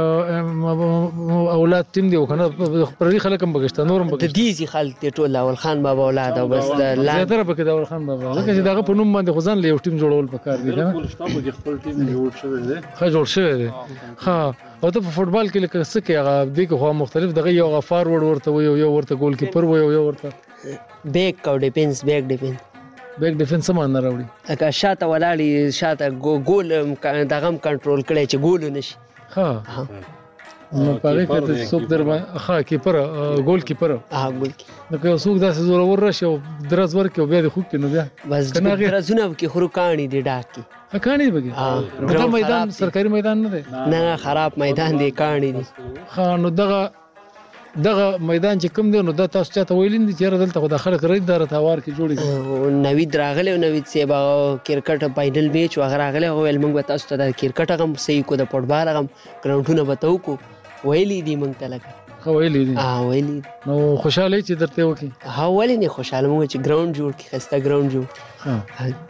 اولاد ټیم دی کنه پرې خلک هم بغشت نورم بغشت د دې خلک ټول اول خان بابا اولاد او بس د لا زیاتره پکې د اول خان بابا لکه چې داغه په نوم باندې خزان له یو ټیم جوړول پکار دی کنه ټول شتابو کې خپل ټیم جوړ شوی دی ښه جوړ شوی دی ها او ته په فوټبال کې لکه څه کې هغه د کوه مختلف دغه یو فارورډ ورته وي یو ورته ګول کیپر وي یو ورته بیک کو ډیفنس بیک ډیفنس بیک ډیفنس هم نه راوړي لکه شاته ولاړی شاته ګول دغه کنټرول کړي چې ګول نشي ها نو پاره کې ته څوک در باندې ها کیپر ګول کیپر ها ګول کی نو که څوک داسې زور ور راشي او درز ورکې او بیا د خوب کې نو بیا بس درزونه کې خروکانی دي ډاکي ها کانی بګي دا میدان سرکاري میدان نه دی نه خراب میدان دی کانی دي ها نو دغه دغه میدان چې کوم دی نو د تاسو چاته ویلین دي چې دلته خو د خلک رید دار تاوار کې جوړي نوید راغله او نوید سیبا کرکټ فائنل میچ وغیرہ راغله او ول موږ تاسو ته د کرکټ غم صحیح کو د فوټبال غم ګراوندونه بتاو کو ویلي دي مونږ ته لکه خو ویلي دي ها ویلي نو خوشاله چې درته وکي ها ولې نه خوشاله مو چې ګراوند جوړ کی خسته ګراوند جوړ ها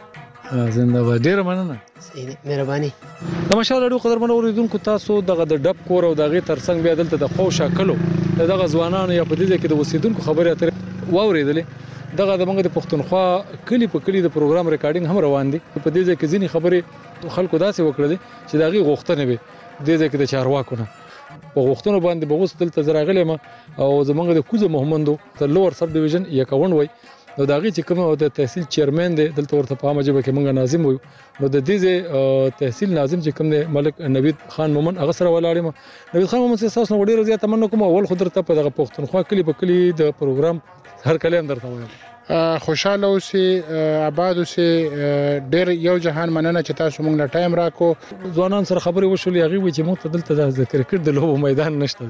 زنده باد ډیر مننه سید مهرباني د مشال اړو قدرمن اوریدونکو تاسو دغه د ډب کور او دغه ترڅنګ بیا دلته د خو شکلو دغه ځوانانو یا په دې کې د وسیدونکو خبره اترې واوریدلې دغه د موږ د پښتونخوا کلی په کلی د پروګرام ریکارډینګ هم روان دي په دې کې ځینې خبرې خلکو داسې وکړلې چې دغه غوښتنه به دې کې د چارواکو نه په غوښتنو باندې بغوس دلته زراغلې ما او زمونږ د کوزه محمدو د لوور سب ډیویژن یکون وای نو داغه چې کوم د تحصیل چیرمن دی دلته ورته په مجبه کې مونږ ناظم وو نو د دې تحصیل ناظم چې کوم دی ملک نوید خان مومن هغه سره ولاړم نوید خان مومن سره نو ډیره زیاته تمنا کوم اول خو درته په دغه پښتونخوا کلی په کلی د پروګرام هر کلام درته وایم خوشاله اوسئ آباد اوسئ ډېر یو جهان مننه چې تاسو موږ له ټایم راکو ځوانان سره خبرې وشولې هغه وی چې موږ ته دلته د کرکټ د لوبو میدان نشته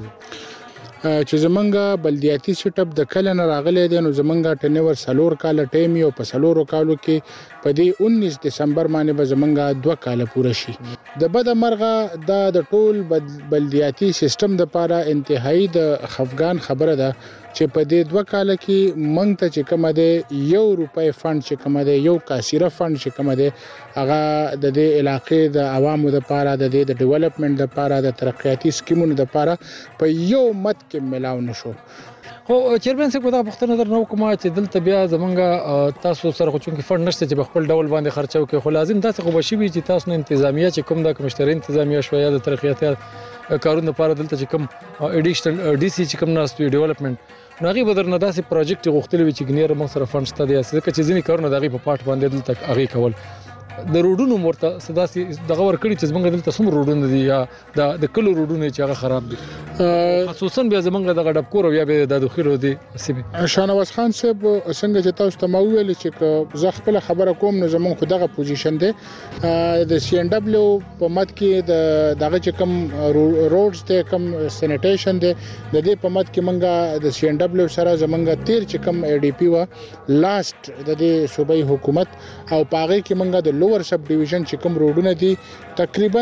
چې زمونږ بلدیاتي سیټ اپ د کله نه راغلی دی نو زمونږ ټنور سلور کال ټایم یو په سلورو کالو کې په دې انیس دسمبر باندې به زمونږ دوه کال پوره شي د بده مرغه دا د ټول بلدیاتي سیستم د لپاره انتهایی د خفګان خبره ده چې په دې دوه کال کې مونږ ته چې کوم دی یو روپۍ فند چې کوم دی یو کاسيره فند چې کوم دی هغه د دې علاقې د عوامو لپاره د دې د ډیولپمنٹ لپاره د ترقیاتي سکیمونو لپاره په یو مت کې ملاو نشو خو چیرمن څه کو دا پښتنه در نو کومه چې دلته بیا زمونږ تاسو سره خو چونکی فند نشته چې خپل ډول باندې خرچو کې خو لازم تاسو خو بشي چې تاسو نه انتظامیه چې کوم د کمشتري انتظامیه شويه د ترقیاتي کارونه لپاره دلته چې کوم اډیشنل ډي سي چې کوم ناستوي ډیولپمنٹ ناغي بدر نه داسې پروجیکټ غوښتل وی چې ګنیر مو سره فند شته دي چې ځینې کارونه دغه په پټ باندې دلته هغه کول د روډونو مرته صداسي دغه ور کړی چې زمونږ دلته سم روډونه دي یا د کلو روډونه چې هغه خراب دي خصوصا بیا زمونږ دغه ډب کور بیا به د دخیلو دي سیمه شانواز خان صاحب څنګه چې تاسو ته مو ویل چې زه خپل خبره کوم نو زمونږ خو دغه پوزیشن دی د سی ان دبليو په مد کې د دغه چې کم روډز ته کم سینیټیشن دی د دې په مد کې منګه د سی ان دبليو سره زمونږ تیر چې کم ای ډی پی وا لاست د دې صوبایي حکومت او پاغه کې منګه د لوور سب ډیویژن چې کوم روډونه دي تقریبا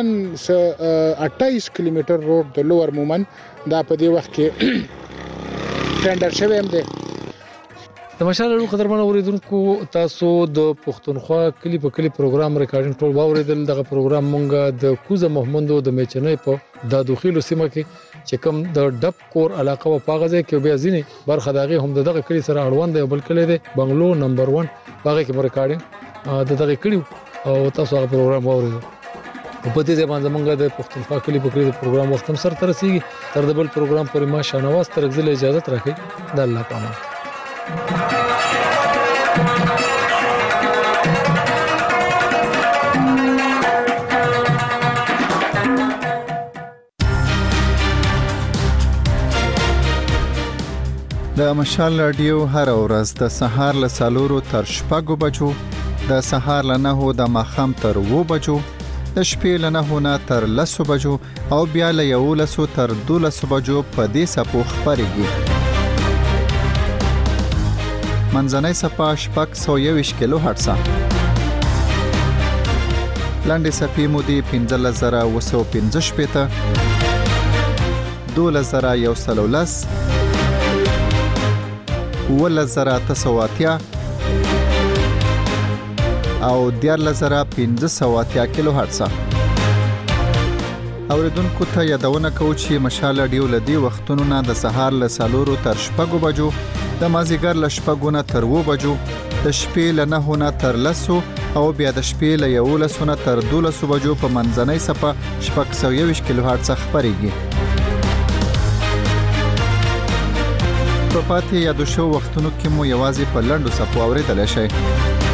اٹھائیس کیلومتر روډ د لوور مومن دا په دې وخت کې ټینډر شوی هم دی د مشال اړو قدرمن اوریدونکو تاسو د پښتونخوا کلی په کلی پروګرام ریکارډینګ ټول واوریدل دغه پروګرام مونږ د کوزه محمدو د میچنې په د دوخیلو سیمه کې چې کوم د ډب کور علاقه په پاغزه کې بیا ځینی برخه دغه هم دغه کلی سره اړوند دی بل کلی دی بنگلو نمبر ون باغه کې ریکارډینګ د دغه کلی او تاسو هغه پروګرام واوریدل په دې ځای باندې موږ د پښتونخوا کلی په کلی د پروګرام وخت هم سره ترسيږي تر د بل پروګرام پورې ما شانواز ترغزل اجازه راکړي د الله پامان د مشال رادیو هر ورځ د سهار له سالورو تر شپږو بجو د سهار له نهو د ماخام تر وو بجو د شپې له نهو نه تر لسو بجو او بیا له یولسو تر دولسو بجو په دې سپو خبرېږي منځنۍ سپا شپږ سوه یوویشت کیلو هرټز لاندې سپې مودې پنځلس زره اوه سوه پنځه شپېته دولس زره یو سل او لس اوولس زره اته سوه اتیا او دیارلس زره پنځه سوه اتیا کیلو هرټز اوریدونکو ته یادونه کوو چې مشال رادیو له دې وختونو نه د سهار له څلورو تر شپږو بجو د مازدیګر له شپږو نه تر اوو بجو د شپې له نهو نه تر لسو او بیا د شپې له یولسو نه تر دولسو بجو په منځنۍ سپه شپږ سوه یوویشت کیلو هرټز خبرېږي په پاتې یادو شو وختونو کې مو یوازې په لنډو سپو اورېدلی شئ